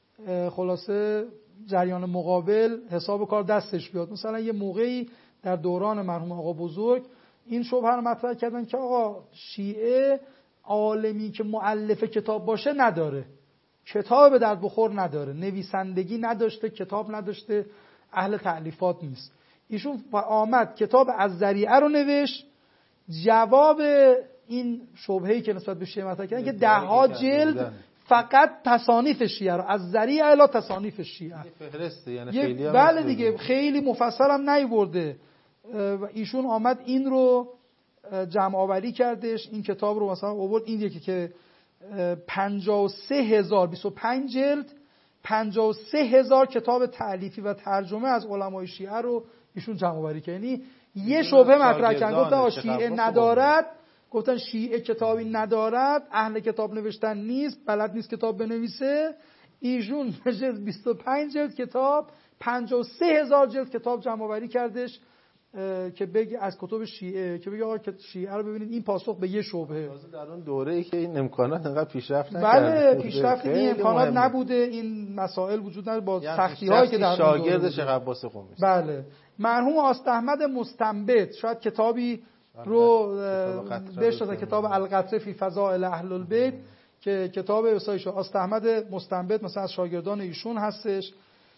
خلاصه جریان مقابل حساب کار دستش بیاد. مثلا یه موقعی در دوران مرحوم آقا بزرگ این شبهه رو مطرح کردن که آقا شیعه عالمی که مؤلف کتاب باشه نداره، کتاب به درد بخور نداره، نویسندگی نداشته، کتاب نداشته، اهل تألیفات نیست. ایشون آمد کتاب الذریعه رو نوشت، جواب این شبهه‌ای که نسبت به شیعه مطرح کردن که ده ها جلد فقط تصانیف شیعه رو از ذریعه الی تصانیف شیعه فهرسته، یعنی خیلی هم بله دیگه خیلی مفصل هم نیورده. ایشون آمد این رو جمع آوری کردش، این کتاب رو مثلا آورد، این یکی که پنجاه و سه هزار بیست و پنج جلد پنجاه و سه هزار کتاب تألیفی و ترجمه از علمای شیعه رو ایشون جمع آوری کرد. یعنی یه شبهه مطرح کردن، گفتن شیعه ندارد، گفتن شیعه کتابی ندارد، اهل کتاب نوشتن نیست، بلد نیست کتاب بنویسه. ایشون بیست و پنج جلد کتاب، پنجاه و سه هزار جلد کتاب جمع آوری کردش که بگه از کتب شیعه، که بگه آقا شیعه رو ببینید این پاسخ به یه شبهه. در اون دوره‌ای که این امکانات انقدر پیشرفت نکرده، بله پیشرفت این امکانات مهمه. نبوده، این مسائل وجود نداره با یعنی سختی‌هایی که در شاگرد شیخ عباس قمی. بله مرحوم آست احمد مستنبط شاید کتابی رو بهش داده، کتاب القطره فی فضائل اهل البیت که کتاب وسایش آست احمد مستنبط مثلا از شاگردان ایشون هستش.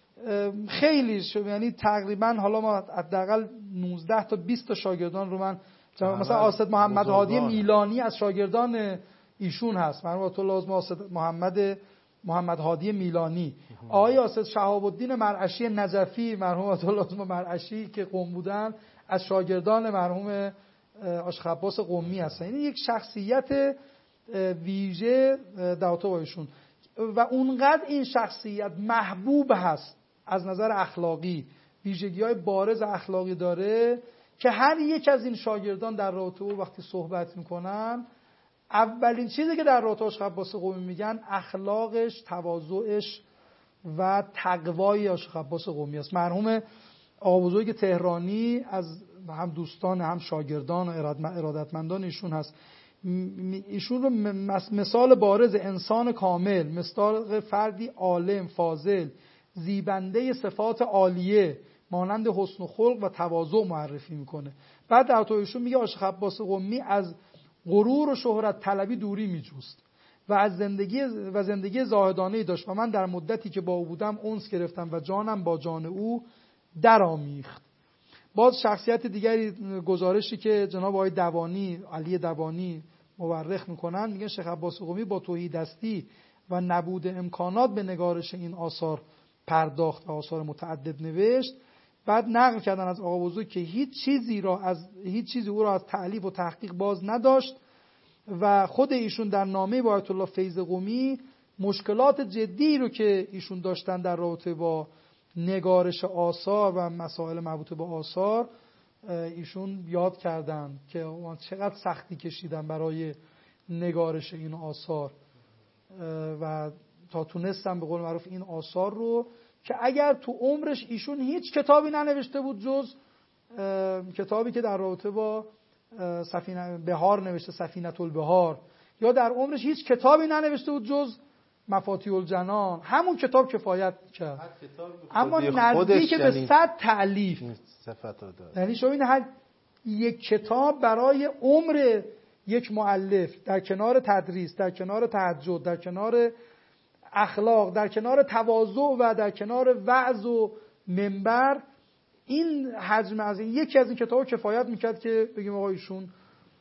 خیلی یعنی تقریبا حالا ما حداقل نوزده تا بیست تا شاگردان رو من مثلا آسد محمد هادی میلانی از شاگردان ایشون هست، مرحوم آیت الله عظمی آسد محمد محمد هادی میلانی، آقای آسد شهاب الدین مرعشی نجفی، مرحوم آیت الله عظمی مرعشی که قم بودن از شاگردان مرحوم عاشق عباس قمی هستن. این یک شخصیت ویژه در با ایشون و اونقدر این شخصیت محبوب هست از نظر اخلاقی، ویژگی‌های بارز اخلاقی داره که هر یک از این شاگردان در رابطه او وقتی صحبت میکنن اولین چیزی که در رابطه عاشق عباس قمی میگن اخلاقش، تواضعش و تقوای عاشق عباس قمی است. مرحوم آقا بزرگ تهرانی از هم دوستان هم شاگردان و ارادتمندان ایشون هست. ایشون رو مثال بارز انسان کامل، مثال فردی عالم فاضل زیبنده صفات عالیه مانند حسن خلق و تواضع معرفی میکنه. بعد در تو ایشون میگه عاشق عباس قمی از غرور و شهرت طلبی دوری میجوست و از زندگی و زندگی زاهدانه‌ای داشت و من در مدتی که با او بودم انس گرفتم و جانم با جان او درآمیخت. باز شخصیت دیگری گزارشی که جناب آقای دوانی علی دوانی مورخ میکنن میگن شیخ عباس قمی با تهیدستی و نبود امکانات به نگارش این آثار پرداخت و آثار متعدد نوشت. بعد نقل کردن از آقا بزرگ که هیچ چیزی را از هیچ چیزی او را از تألیف و تحقیق باز نداشت و خود ایشون در نامه با آیت الله فیض قمی مشکلات جدی رو که ایشون داشتن در رابطه با نگارش آثار و مسائل مربوط به آثار ایشون یاد کردن که چقدر سختی کشیدن برای نگارش این آثار و تا تونستن به قول معروف این آثار رو که اگر تو عمرش ایشون هیچ کتابی ننوشته بود جز کتابی که در رابطه با سفینه بهار نوشته، سفینه البهار، یا در عمرش هیچ کتابی ننوشته بود جز مفاتیح الجنان، همون کتاب کفایت کرد. اما نزدیک به صد تألیف یعنی شما این هر یک کتاب برای عمر یک مؤلف در کنار تدریس، در کنار تهجد، در کنار اخلاق، در کنار تواضع و در کنار وعظ و منبر، این حجم از این یکی از این کتابا کفایت میکرد که بگیم آقا ایشون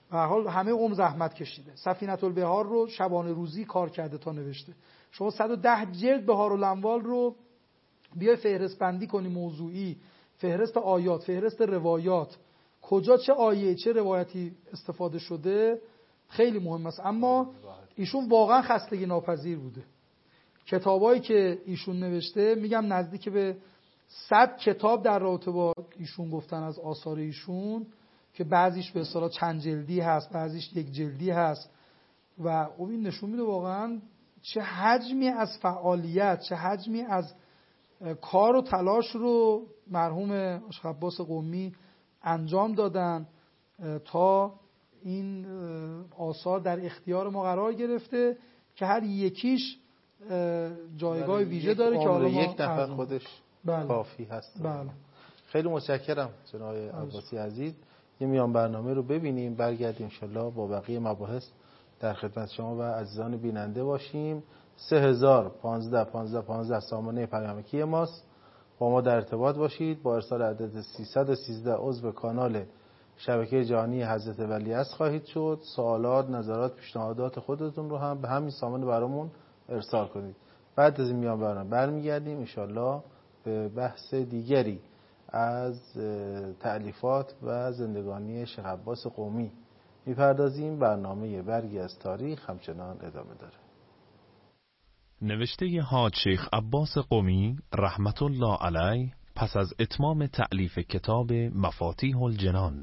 به هر حال همه عمر زحمت کشیده. سفینة البحار رو شبانه روزی کار کرده تا نوشته. شما صد و ده جلد بهار الانوار رو بیای فهرست بندی کنی، موضوعی، فهرست آیات، فهرست روایات، کجا چه آیه چه روایتی استفاده شده، خیلی مهم است. اما ایشون واقعا خستگی ناپذیر بوده. کتابایی که ایشون نوشته میگم نزدیک به صد کتاب در رابطه با ایشون گفتن از آثار ایشون، که بعضیش به اصطلاح چند جلدی هست، بعضیش یک جلدی هست و این نشون میده واقعا چه حجمی از فعالیت، چه حجمی از کار و تلاش رو مرحوم عاشق عباس قمی انجام دادن تا این آثار در اختیار ما قرار گرفته که هر یکیش جایگاه ویژه داره که حالا ما یک نفر خودش بله. کافی هست. بله. خیلی متشکرم جناب عباسی عزیز. یه میان برنامه رو ببینیم، برگردیم انشالله با بقیه مباحث در خدمت شما و عزیزان بیننده باشیم. سه هزار و پانزده پانزده پانزده سامانه پیامکی ماست. با ما در ارتباط باشید. با ارسال عدد سیصد و سیزده عضو کانال شبکه جهانی حضرت ولیعصر خواهید شد. سوالات، نظرات، پیشنهادات خودتون رو هم به همین سامانه برامون ارسال کنید. بعد از این میان برنامه برمیگردیم انشالله به بحث دیگری از تألیفات و زندگانی شیخ عباس قمی میپردازیم. برنامه برگی از تاریخ همچنان ادامه داره. نوشته حاج شیخ عباس قمی رحمت الله علیه پس از اتمام تألیف کتاب مفاتیح الجنان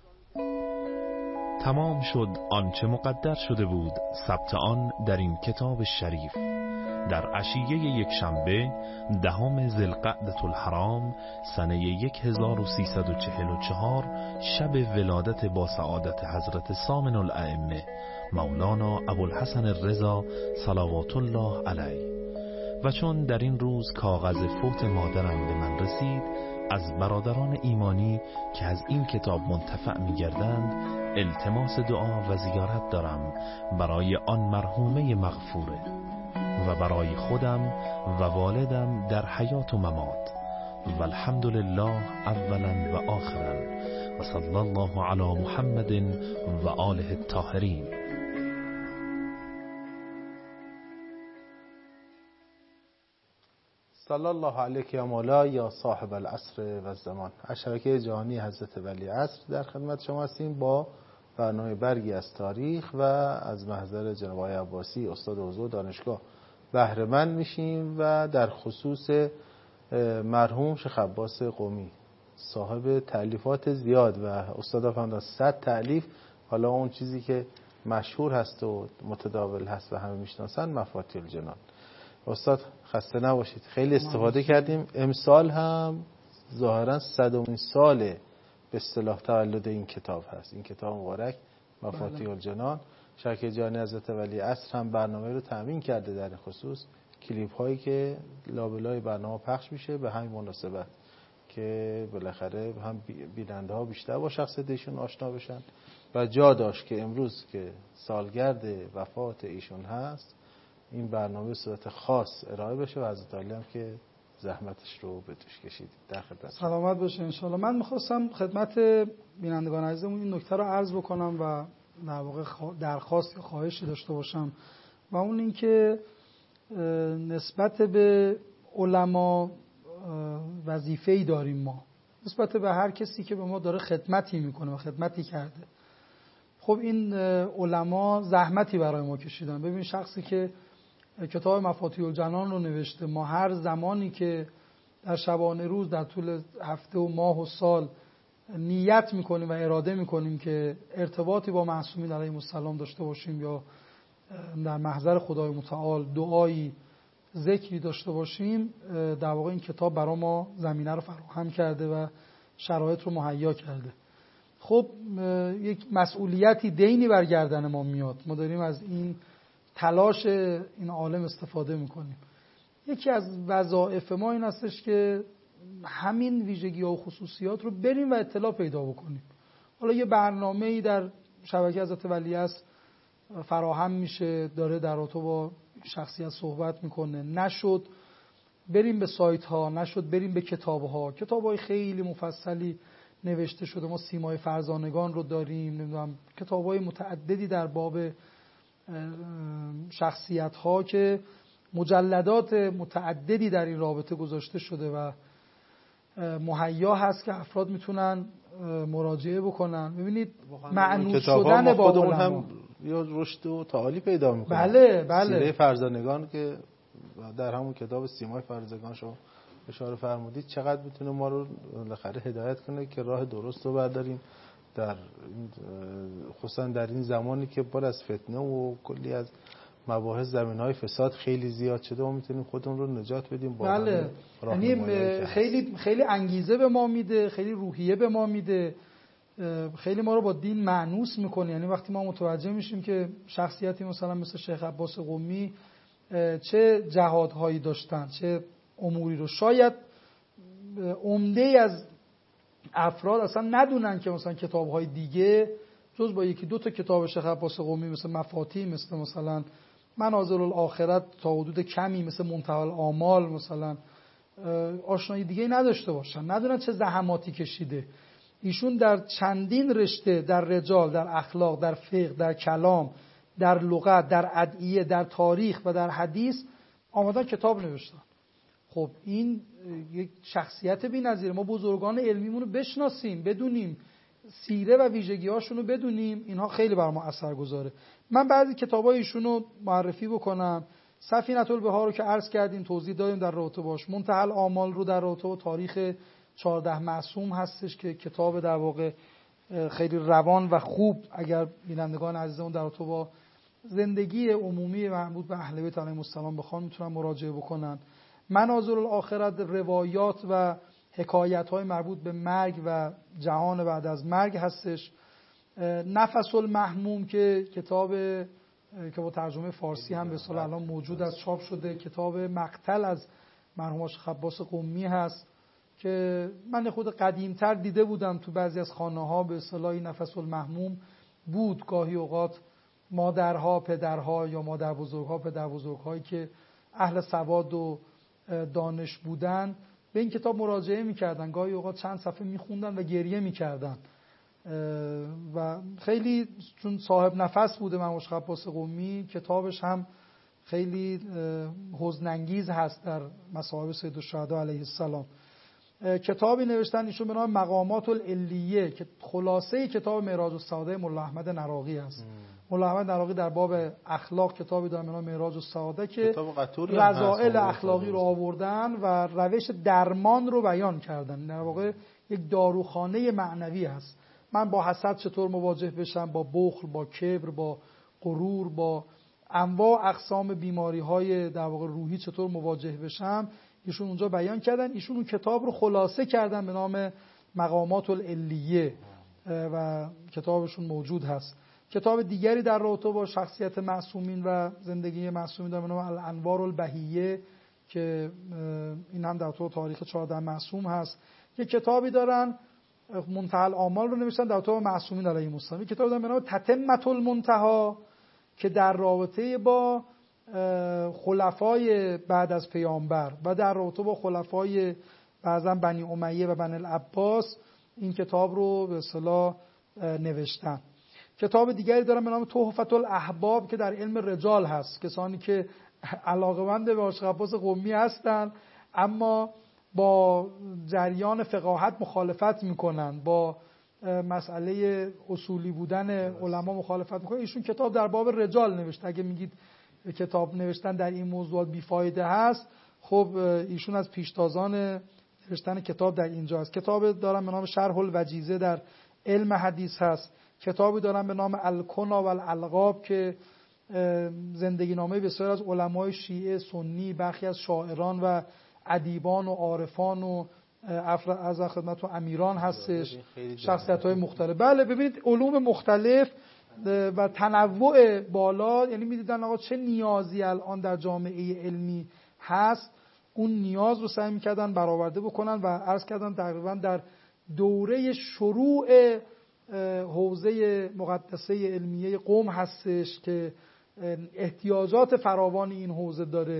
تمام شد آنچه مقدر شده بود ثبت آن در این کتاب شریف در عشیه یک شنبه دهم ذوالقعدة الحرام سنه هزار و سیصد و چهل و چهار شب ولادت با سعادت حضرت سامن الائمه مولانا ابوالحسن الرضا صلوات الله علیه. و چون در این روز کاغذ فوت مادرم به من رسید، از برادران ایمانی که از این کتاب منتفع می گردند التماس دعا و زیارت دارم برای آن مرحومه مغفوره و برای خودم و والدم در حیات و ممات و الحمدلله اولا و آخرا و صلی الله علی محمد و آله الطاهرین. صلی الله علیک یا مولا یا صاحب العصر و الزمان. از شبکه جهانی حضرت ولیعصر در خدمت شما هستیم با برنامه برگی از تاریخ و از محضر جناب آقای عباسی استاد حوزه دانشگاه بهره مند میشیم و در خصوص مرحوم شیخ عباس قمی صاحب تألیفات زیاد و استاد فرمودن صد تألیف. حالا اون چیزی که مشهور هست و متداول هست و همه میشناسن مفاتیح الجنان. استاد خسته نباشید، خیلی استفاده کردیم. امسال هم ظاهرا صدمین سال به اصطلاح تولد این کتاب هست. این کتاب مبارک مفاتیح الجنان. شبکه جهانی حضرت ولیعصر هم برنامه رو تامین کرده در این خصوص، کلیپ هایی که لابلای برنامه پخش میشه به همین مناسبت که بالاخره هم بیننده ها بیشتر با شخصیت ایشون آشنا بشن و جا داشت که امروز که سالگرد وفات ایشون هست این برنامه به صورت خاص ارائه بشه و حضرت عالی هم که زحمتش رو به دوش کشیدید. در خدمت سلامت باشه ان شاءالله. من می‌خواستم خدمت بینندگان عزیزمون این نکته رو عرض بکنم و در واقع درخواست یا خواهشی داشته باشم و اون این که نسبت به علما وظیفه‌ای داریم ما، نسبت به هر کسی که به ما داره خدمتی میکنه و خدمتی کرده. خب این علما زحمتی برای ما کشیدن. ببین شخصی که کتاب مفاتیح الجنان رو نوشته، ما هر زمانی که در شبانه روز در طول هفته و ماه و سال نیت میکنیم و اراده میکنیم که ارتباطی با معصومین علیهم السلام داشته باشیم یا در محضر خدای متعال دعایی ذکری داشته باشیم، در واقع این کتاب برای ما زمینه رو فراهم کرده و شرایط رو مهیا کرده. خب یک مسئولیتی دینی بر گردن ما میاد، ما داریم از این تلاش این عالم استفاده میکنیم. یکی از وظایف ما این هستش که همین ویژگی ها و خصوصیات رو بریم و اطلاع پیدا بکنیم. حالا یه برنامه‌ای در شبکه حضرت ولیعصر فراهم میشه، داره در رابطه با شخصیت صحبت میکنه، نشد بریم به سایت ها، نشد بریم به کتاب ها، کتاب های خیلی مفصلی نوشته شده. ما سیمای فرزانگان رو داریم، نمیدونم کتاب‌های متعددی در باب شخصیت‌ها که مجلدات متعددی در این رابطه گذاشته شده و مهیا هست که افراد میتونن مراجعه بکنن. ببینید معنوس شدن با خودمون هم یا رشد و تعالی پیدا میکنه. بله بله. سیره فرزانگان که در همون کتاب سیمای فرزانگان شما اشاره فرمودید چقدر میتونه ما رو بالاخره هدایت کنه که راه درست رو برداریم، در خصوصا در این زمانی که پر از فتنه و کلی از مباحث زمینهای فساد خیلی زیاد شده، ما میتونیم خودمون رو نجات بدیم. بله، یعنی خیلی خیلی انگیزه به ما میده، خیلی روحیه به ما میده، خیلی ما رو با دین مانوس میکنه. یعنی وقتی ما متوجه میشیم که شخصیتی مثلا مثل شیخ عباس قمی چه جهادهایی داشتن، چه اموری رو شاید عمده از افراد اصلا ندونن که مثلا کتاب‌های دیگه جز با یکی دو تا کتاب شیخ عباس قمی مثل مفاتیح، مثل مثلا منازل الاخرت تا حدود کمی، مثل منتهی الآمال مثلا آشنایی دیگه نداشته باشن، ندونن چه زحماتی کشیده. ایشون در چندین رشته، در رجال، در اخلاق، در فقه، در کلام، در لغت، در ادعیه، در تاریخ و در حدیث آمدن کتاب نوشتن. خب این یک شخصیت بی‌نظیره. ما بزرگان علمیمون رو بشناسیم، بدونیم سیره و ویژگی‌هاشون رو بدونیم، اینها خیلی بر ما اثرگذاره. من بعضی کتابای ایشون رو معرفی بکنم. سفینة البحار رو که عرض کردیم، توضیح دادیم در رابطه باش. منتهی الآمال رو در رابطه با تاریخ چهارده معصوم هستش که کتاب در واقع خیلی روان و خوب، اگر بینندگان عزیزمون در رابطه با زندگی عمومی مربوط به اهل بیت علیهم السلام بخوان میتونن مراجعه بکنن. منازل الاخرت روایات و حکایت‌های مربوط به مرگ و جهان بعد از مرگ هستش. نفس المحموم که کتاب که با ترجمه فارسی هم به اصطلاح الان موجود است، چاپ شده. کتاب مقتل از مرحوم شیخ عباس قمی هست که من خود قدیمتر دیده بودم تو بعضی از خانه‌ها به اصطلاح نفس المحموم بود. گاهی اوقات مادرها، پدرها یا مادر بزرگها، پدر بزرگهایی که اهل سواد و دانش بودن به این کتاب مراجعه می‌کردن، گاهی اوقات چند صفحه می‌خوندن و گریه می‌کردن و خیلی چون صاحب نفس بوده مرحوم شیخ عباس قمی، کتابش هم خیلی حزن‌انگیز هست در مصائب سید الشهدا علیه السلام. کتابی نوشتن ایشون به نام مقامات العلیه که خلاصه کتاب معراج السعاده مولا احمد نراقی است. مولا احمد نراقی در باب اخلاق کتابی داره به نام معراج السعاده که رذائل اخلاقی رو آوردن و روش درمان رو بیان کردن. در واقع یک داروخانه معنوی هست. من با حسد چطور مواجه بشم، با بخل، با کبر، با غرور، با انواع اقسام بیماری‌های در واقع روحی چطور مواجه بشم، ایشون اونجا بیان کردن. ایشون اون کتاب رو خلاصه کردن به نام مقامات العلیه و کتابشون موجود هست. کتاب دیگری در رابطه با شخصیت معصومین و زندگی معصومین داره به نام الانوار البهیه که این هم در رابطه با تاریخ چهارده معصوم هست. یک کتابی دارن منتهی الآمال رو نوشتن در رابطه با معصومین علیهم السلام. یک کتاب دارن به نام تتمة المنتهی که در رابطه با خلفای بعد از پیامبر و در رابطه با خلفای بعضا بنی امیه و بنی العباس این کتاب رو به اصطلاح نوشتن. کتاب دیگری دارم به نام تحفة الاحباب که در علم رجال هست، کسانی که علاقه‌مند به شیخ عباس قمی هستن اما با جریان فقاهت مخالفت میکنن، با مسئله اصولی بودن علما مخالفت میکنن. ایشون کتاب در باب رجال نوشته. اگه میگید کتاب نوشتن در این موضوع بیفایده هست، خب ایشون از پیشتازان نوشتن کتاب در اینجا است. کتاب دارم به نام شرح الوجیزه در علم حدیث هست. کتابی دارم به نام الکنا و الالقاب که زندگی نامه بسیار از علمای شیعه سنی، برخی از شاعران و ادیبان و عارفان و از خدمت و امیران هستش، شخصیت‌های مختلف. بله ببینید علوم مختلف و تنوع بالا، یعنی می‌دیدن آقا چه نیازی الان در جامعه علمی هست، اون نیاز رو سعی می‌کردن برآورده بکنن و عرض کردن تقریبا در دوره شروع حوزه مقدسه علمیه قم هستش که احتیاجات فراوانی این حوزه داره.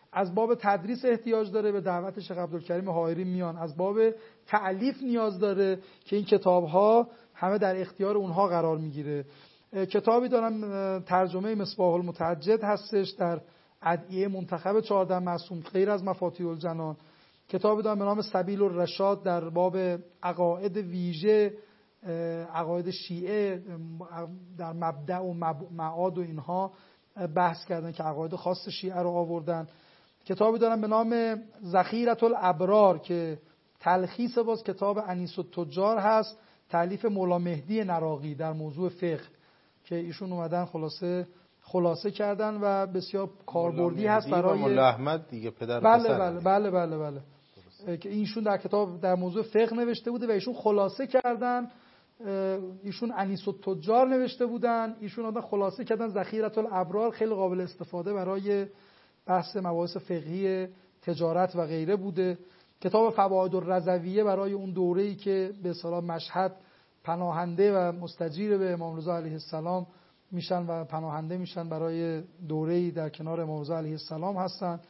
از باب تدریس احتیاج داره، به دعوت شیخ عبدالکریم حائری میان. از باب تألیف نیاز داره که این کتاب‌ها همه در اختیار اونها قرار میگیره. کتابی دارم ترجمه مصباح المتعجد هستش در ادعیه منتخب چهارده معصوم غیر از مفاتیح الجنان. کتابی دارم به نام سبیل الرشاد در باب عقاید ویژه، عقاید شیعه در مبدأ و معاد و اینها بحث کردن که عقاید خاص شیعه رو آوردن. کتابی دارم به نام ذخیرة الابرار که تلخیص باز کتاب انیس التجار هست، تالیف مولا مهدی نراقی در موضوع فقه که ایشون اومدن خلاصه خلاصه کردن و بسیار کاربردی هست برای مولا احمد دیگه پدر بله پسر بله بله بله بله که ایشون در کتاب در موضوع فقه نوشته بوده و ایشون خلاصه کردن. ایشون انیس التجار نوشته بودن، ایشون اومدن خلاصه کردن ذخیرة الابرار، خیلی قابل استفاده برای بحث مباحث فقهی تجارت و غیره بوده. کتاب فواید الرضویه برای اون دوره‌ای که به اصطلاح مشهد پناهنده و مستجیر به امام رضا علیه السلام میشن و پناهنده میشن برای دوره‌ای در کنار امام رضا علیه السلام هستن.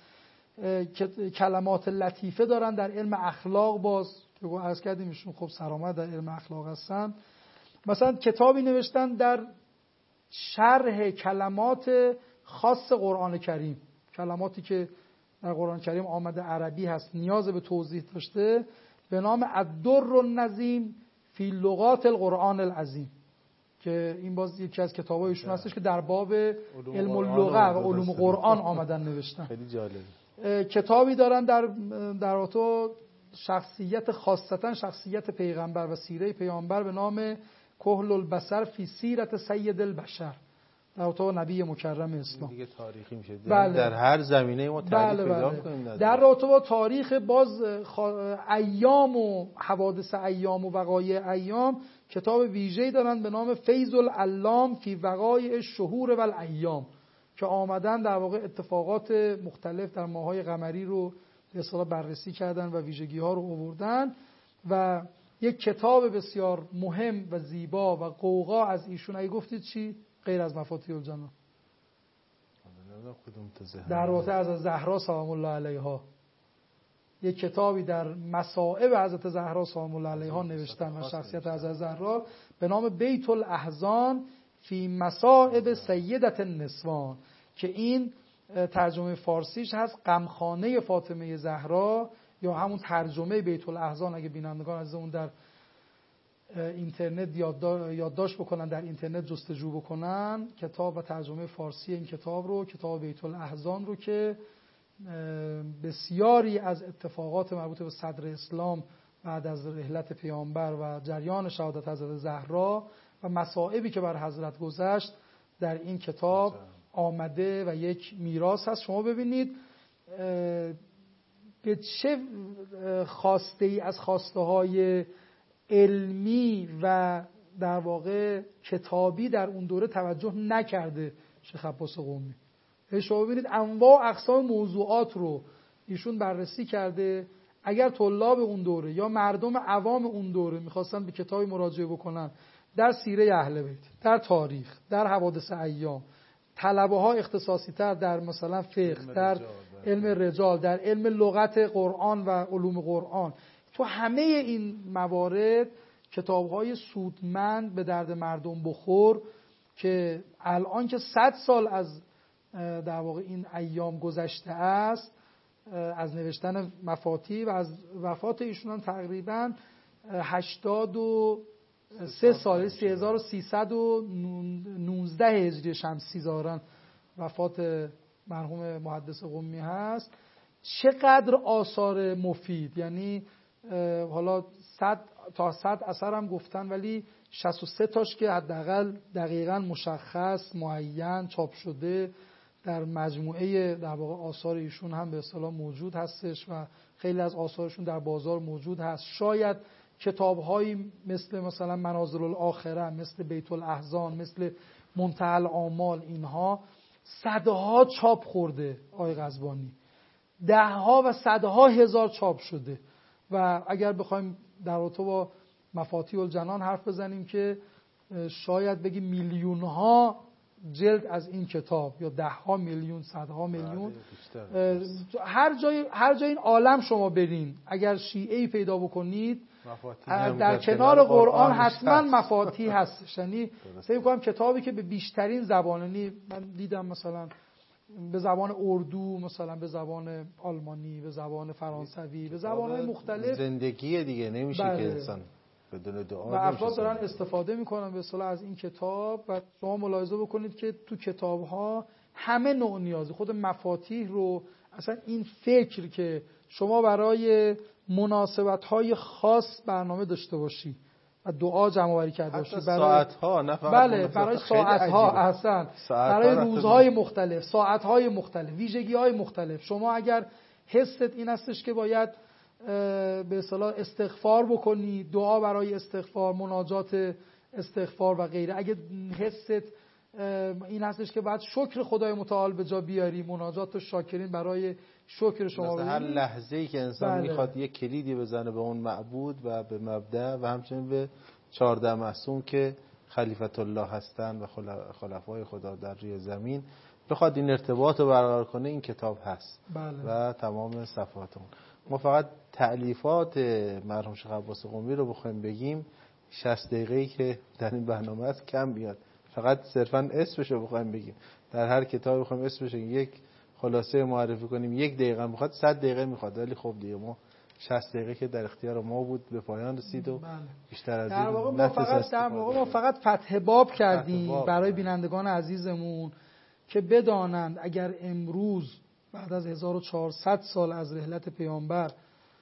کلمات لطیفه دارن در علم اخلاق باز که عرض کردیم ایشون خب سرآمد در علم اخلاق هستن. مثلا کتابی نوشتن در شرح کلمات خاص قرآن کریم، کلماتی که در قرآن کریم آمده عربی هست نیاز به توضیح داشته، به نام الدر النظیم فی لغات القرآن العظیم که این باز یکی از کتابایشون هستش که در باب علم اللغه و علوم قرآن آمدن نوشتن. خیلی جالب. کتابی دارن در در رابطه شخصیت خاصتا شخصیت پیغمبر و سیره پیامبر به نام کحل البصر فی سیرت سید البشر در رابطه نبی مکرم اسلام. دیگه تاریخی میشه. بله. در هر زمینه ما تاریخ بله پیدا بله. کنیم. در رابطه با تاریخ باز ایام و حوادث ایام و وقایع ایام کتاب ویژه‌ای دارن به نام فیض العلام فی وقایع الشهور و الایام که آمدن در واقع اتفاقات مختلف در ماه‌های قمری رو به اصطلاح بررسی کردن و ویژگی‌ها رو آوردن و یک کتاب بسیار مهم و زیبا و قوقا از ایشون. اگه گفتید چی غیر از مفاتیح الجنان در رابطه از زهرا سلام الله علیها، یک کتابی در مصائب حضرت زهرا سلام الله علیها نوشتن و شخصیت حضرت زهرا به نام بیت الاحزان فی مصائب سیدة النسوان که این ترجمه فارسیش هست غمخانه فاطمه زهرا یا همون ترجمه بیت الاحزان. اگه بینندگان از اون در اینترنت یادداشت بکنن، در اینترنت جستجو بکنن کتاب و ترجمه فارسی این کتاب رو، کتاب بیت الاحزان رو که بسیاری از اتفاقات مربوط به صدر اسلام بعد از رحلت پیامبر و جریان شهادت حضرت زهرا و مصائبی که بر حضرت گذشت در این کتاب آمده و یک میراث هست. شما ببینید به چه خواسته ای از خواسته های علمی و در واقع کتابی در اون دوره توجه نکرده شیخ عباس قمی. شما ببینید انواع اقسام موضوعات رو ایشون بررسی کرده. اگر طلاب اون دوره یا مردم عوام اون دوره میخواستن به کتابی مراجعه بکنن در سیره اهل بیت، در تاریخ، در حوادث ایام، طلبه ها اختصاصی تر در مثلا فقه، در علم رجال، در علم لغت قرآن و علوم قرآن، تو همه این موارد کتاب‌های سودمند به درد مردم بخور که الان که صد سال از در واقع این ایام گذشته است از نوشتن مفاتیح و از وفات ایشون هم تقریبا هشتاد و سه سال سه هزار و سیصد و نوزده هجری شمسی زارن وفات مرحوم محدث قمی هست. چقدر آثار مفید، یعنی حالا صد تا صد اثر هم گفتن ولی شصت و سه تاش که حداقل دقیقاً مشخص معین چاپ شده در مجموعه در واقع آثار ایشون هم به اصطلاح موجود هستش و خیلی از آثارشون در بازار موجود هست. شاید کتاب‌هایی مثل مثلا منازل الاخره، مثل بیت الاحزان، مثل منتهی الآمال، اینها صدها چاپ خورده آقای قزوانی، دهها و صدها هزار چاپ شده و اگر بخوایم در رابطه با مفاتیح الجنان حرف بزنیم که شاید بگیم میلیون ها جلد از این کتاب یا ده ها میلیون صدها میلیون هر جای هر جای این عالم شما برین اگر شیعه‌ای پیدا بکنید در کنار قرآن حتما مفاتیح هستش. یعنی فکر کنم کتابی که به بیشترین زبان، یعنی من دیدم مثلا به زبان اردو، مثلا به زبان آلمانی، به زبان فرانسوی، به زبان‌های مختلف زندگی دیگه نمیشه بله. که انسان بدون دعا و افراد دارن استفاده میکنن به اصطلاح از این کتاب. و شما ملاحظه بکنید که تو کتاب‌ها همه نوع نیازی، خود مفاتیح رو اصلا این فکر که شما برای مناسبت‌های خاص برنامه داشته باشی و دعا جمع آوری کرده باشی برای ساعت‌ها، نه فقط بله برای ساعت‌ها، اصلا برای روزهای مختلف، ساعت‌های مختلف، ویژگی‌های مختلف. شما اگر حست این هستش که باید به اصطلاح استغفار بکنی، دعا برای استغفار، مناجات استغفار و غیره، اگه حست این هستش که بعد شکر خدای متعال به جا بیاری، مناجات و شاکرین برای شکر شما مثلا هر لحظه‌ای که انسان بله. میخواد یک کلیدی بزنه به اون معبود و به مبدأ و همچنین به چهارده معصوم که خلیفت الله هستن و خلفای خدا در روی زمین، بخواد این ارتباط رو برقرار کنه، این کتاب هست بله. و تمام صفحات اون. ما فقط تألیفات مرحوم شیخ عباس قمی رو بخوایم بگیم شصت دقیقه‌ای که در این برنامه است کم بیاد. فقط صرفا اسمش رو بخوایم بگیم، در هر کتابی بخوایم اسمش یک خلاصه معرفی کنیم یک دقیقه میخواد، صد دقیقه میخواد، ولی خب دیگه ما شصت دقیقه که در اختیار ما بود به پایان رسید و بله. بیشتر از در این واقع ما فقط در واقع ما فقط فتح باب کردیم باب برای بینندگان عزیزمون که بدانند اگر امروز بعد از هزار و چهارصد سال از رحلت پیامبر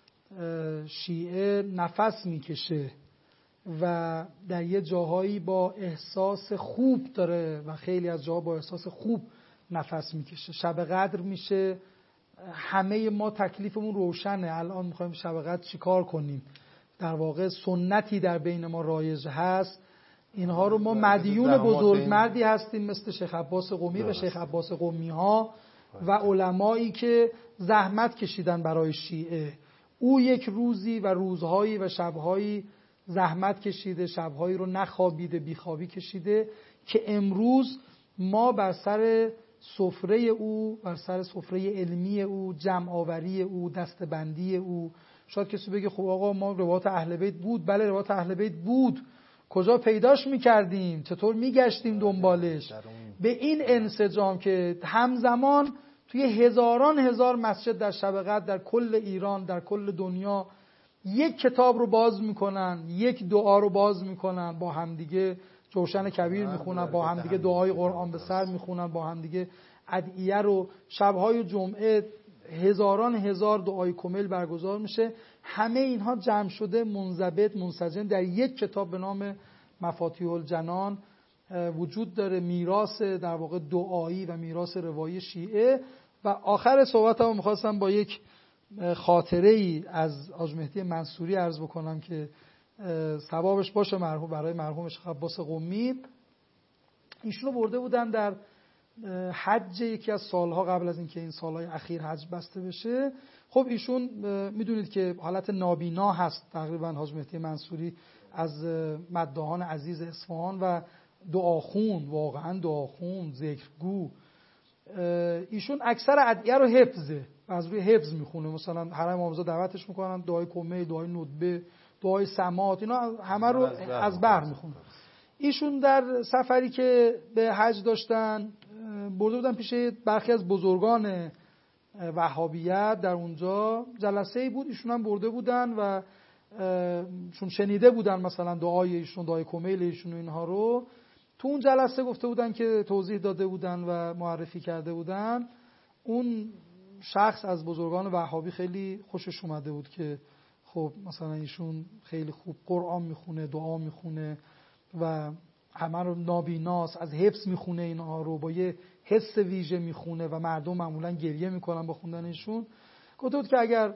شیعه نفس میکشه و در یه جاهایی با احساس خوب داره و خیلی از جاها با احساس خوب نفس میکشه، شب قدر میشه، همه ما تکلیفمون روشنه، الان میخوایم شب قدر چیکار کنیم، در واقع سنتی در بین ما رایج هست، اینها رو ما مدیون بزرگمردی هستیم مثل شیخ عباس قمی و شیخ عباس قمی ها و علمایی که زحمت کشیدن برای شیعه. او یک روزی و روزهایی و شبهایی زحمت کشیده، شبهایی رو نخوابیده، بیخوابی کشیده که امروز ما بر سر سفره او، بر سر سفره علمی او، جمع آوری او، دستبندی او. شاید کسی بگه خب آقا ما روایات اهل بیت بود، بله روایات اهل بیت بود، کجا پیداش میکردیم، چطور میگشتیم دنبالش؟ به این انسجام که همزمان توی هزاران هزار مسجد در شب قدر در کل ایران، در کل دنیا یک کتاب رو باز میکنن، یک دعا رو باز میکنن، با همدیگه جوشن کبیر میخونن، با همدیگه دعای قرآن به سر میخونن، با همدیگه ادعیه رو، شبهای جمعه هزاران هزار دعای کمیل برگزار میشه. همه اینها جمع شده منضبط منسجم در یک کتاب به نام مفاتیح الجنان وجود داره، میراث در واقع دعایی و میراث روایی شیعه. و آخر صحبتم میخواستم با یک خاطره ای از حاج مهدی منصوری عرض بکنم که ثوابش باشه مرحوم برای مرحوم شیخ عباس قمی. ایشونو برده بودن در حج یکی از سالها قبل از اینکه این سالهای اخیر حج بسته بشه. خب ایشون میدونید که حالت نابینا هست تقریبا حاج مهدی منصوری، از مداحان عزیز اصفهان و دعاخون، واقعا دعاخون، ذکرگو. ایشون اکثر ادعیه رو حفظه و از روی حفظ میخونه، مثلا حرم امامزاده دعوتش میکنن دعای کمیل، دعای ندبه، دعای سماعت، اینا همه رو از بر میخونه. ایشون در سفری که به حج داشتن برده بودن پیش برخی از بزرگان وهابیت، در اونجا جلسه‌ای بود، ایشون هم برده بودن و چون شنیده بودن مثلا دعای ایشون، دعای کمیل ایشون و اینها رو، تو اون جلسه گفته بودن که توضیح داده بودن و معرفی کرده بودن. اون شخص از بزرگان وهابی خیلی خوشش اومده بود که خب مثلا ایشون خیلی خوب قرآن میخونه، دعا میخونه و همه رو نابیناست، از حفظ میخونه اینها رو، با یه حس ویژه میخونه و مردم معمولا گریه میکنن با خوندن ایشون. گفته بود که اگر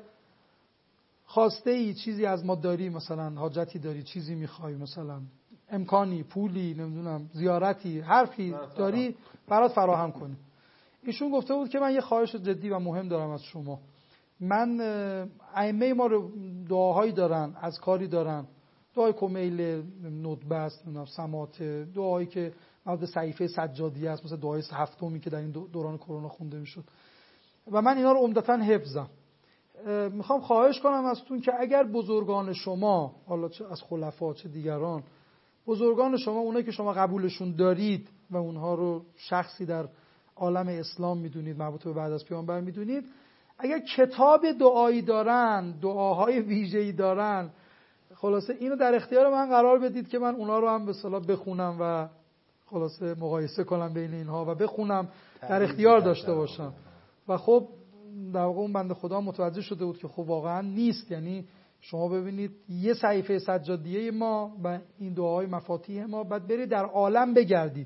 خواسته ای چیزی از ما داری، مثلا حاجتی داری، چیزی میخوای، مثلا امکانی، پولی، نمیدونم زیارتی، حرفی داری، برات فراهم کنی. ایشون گفته بود که من یه خواهش جدی و مهم دارم از شما. من ائمه ما رو دعاهایی دارن، اذکاری دارن، دعای کمیل، ندبه است، سمات، دعایی که مربوط به صحیفه سجادیه است، مثل دعای هفتمی که در این دوران کرونا خونده میشد و من اینا رو عمدتاً حفظم. میخوام خواهش کنم ازتون که اگر بزرگان شما، حالا چه از خلفا چه دیگران، بزرگان شما، اونایی که شما قبولشون دارید و اونها رو شخصی در عالم اسلام میدونید، مربوط به بعد از پیامبر میدونید، اگر کتاب دعایی دارن، دعاهای ویژه‌ای دارن، خلاصه اینو در اختیار من قرار بدید که من اونا رو هم به اصطلاح بخونم و خلاصه مقایسه کنم بین اینها و بخونم، در اختیار داشته باشم. و خب در واقع اون بنده خدا متوجه شده بود که خب واقعا نیست. یعنی شما ببینید یه صحیفه سجادیه ما و این دعاهای مفاتیح ما، بعد برید در عالم بگردید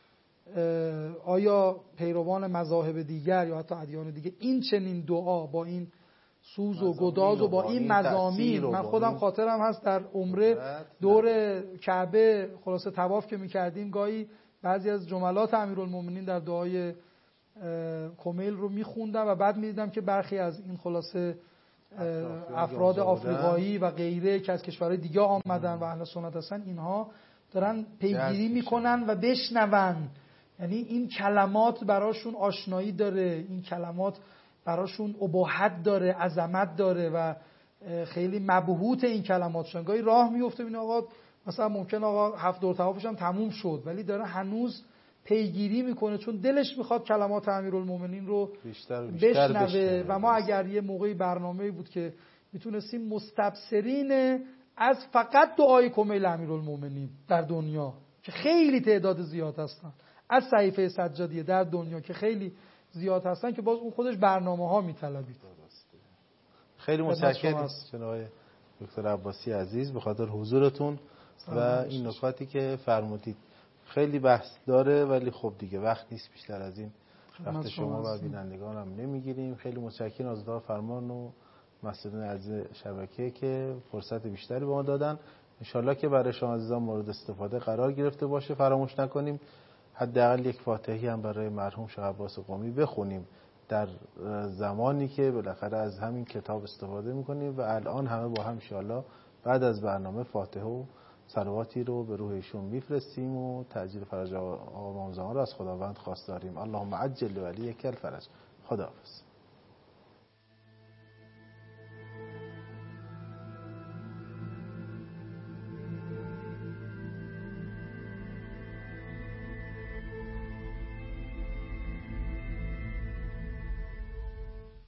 آیا پیروان مذاهب دیگر یا حتی ادیان دیگه این چنین دعا با این سوز و گداز و با این مضامین، من خودم خاطرم هست در عمره دور کعبه خلاصه طواف که می‌کردیم، گاهی بعضی از جملات امیرالمومنین در دعای کمیل رو میخوندم و بعد میدیدم که برخی از این خلاصه افراد آفریقایی و غیره که از کشورهای دیگه آمدن و اهل سنت هستن، اینها دارن پیگیری میکنن و بشنون. یعنی این کلمات براشون آشنایی داره، این کلمات براشون اباحت داره، عظمت داره و خیلی مبهوت این کلمات شدن. گاهی راه میفته ببین آقا مثلا ممکن آقا هفت دور طوافش هم تموم شد ولی داره هنوز پیگیری میکنه، چون دلش میخواد کلمات امیرالمومنین رو بیشتر و بیشتر بشنوه. بشنوه و ما اگر یه موقعی برنامه‌ای بود که میتونستیم مستبصرین از فقط دعای کمیل امیرالمومنین در دنیا که خیلی تعداد زیاد هستن، از صحیفه سجادیه در دنیا که خیلی زیاد هستن، که باز اون خودش برنامه‌ها میطلبید. خیلی متشکرم جناب دکتر عباسی عزیز به خاطر حضورتون و این نکاتی که فرمودید. خیلی بحث داره ولی خب دیگه وقت نیست بیشتر از این وقت شما و بینندگان هم نمیگیریم. خیلی متشکرم از اتاق فرمان و مسئولین عزیز شبکه که فرصت بیشتری به ما دادن. انشالله که برای شما عزیزان مورد استفاده قرار گرفته باشه. فراموش نکنیم حداقل یک فاتحی هم برای مرحوم شاه عباس قمی بخونیم در زمانی که بالاخره از همین کتاب استفاده میکنیم و الان همه با هم انشالله بعد از برنامه فاتحه و صلواتی رو به روح ایشون میفرستیم و تعجیل فرج آقا امام زمان رو از خداوند خواست داریم. اللهم عجل ولیک الفرج. خداحافظ.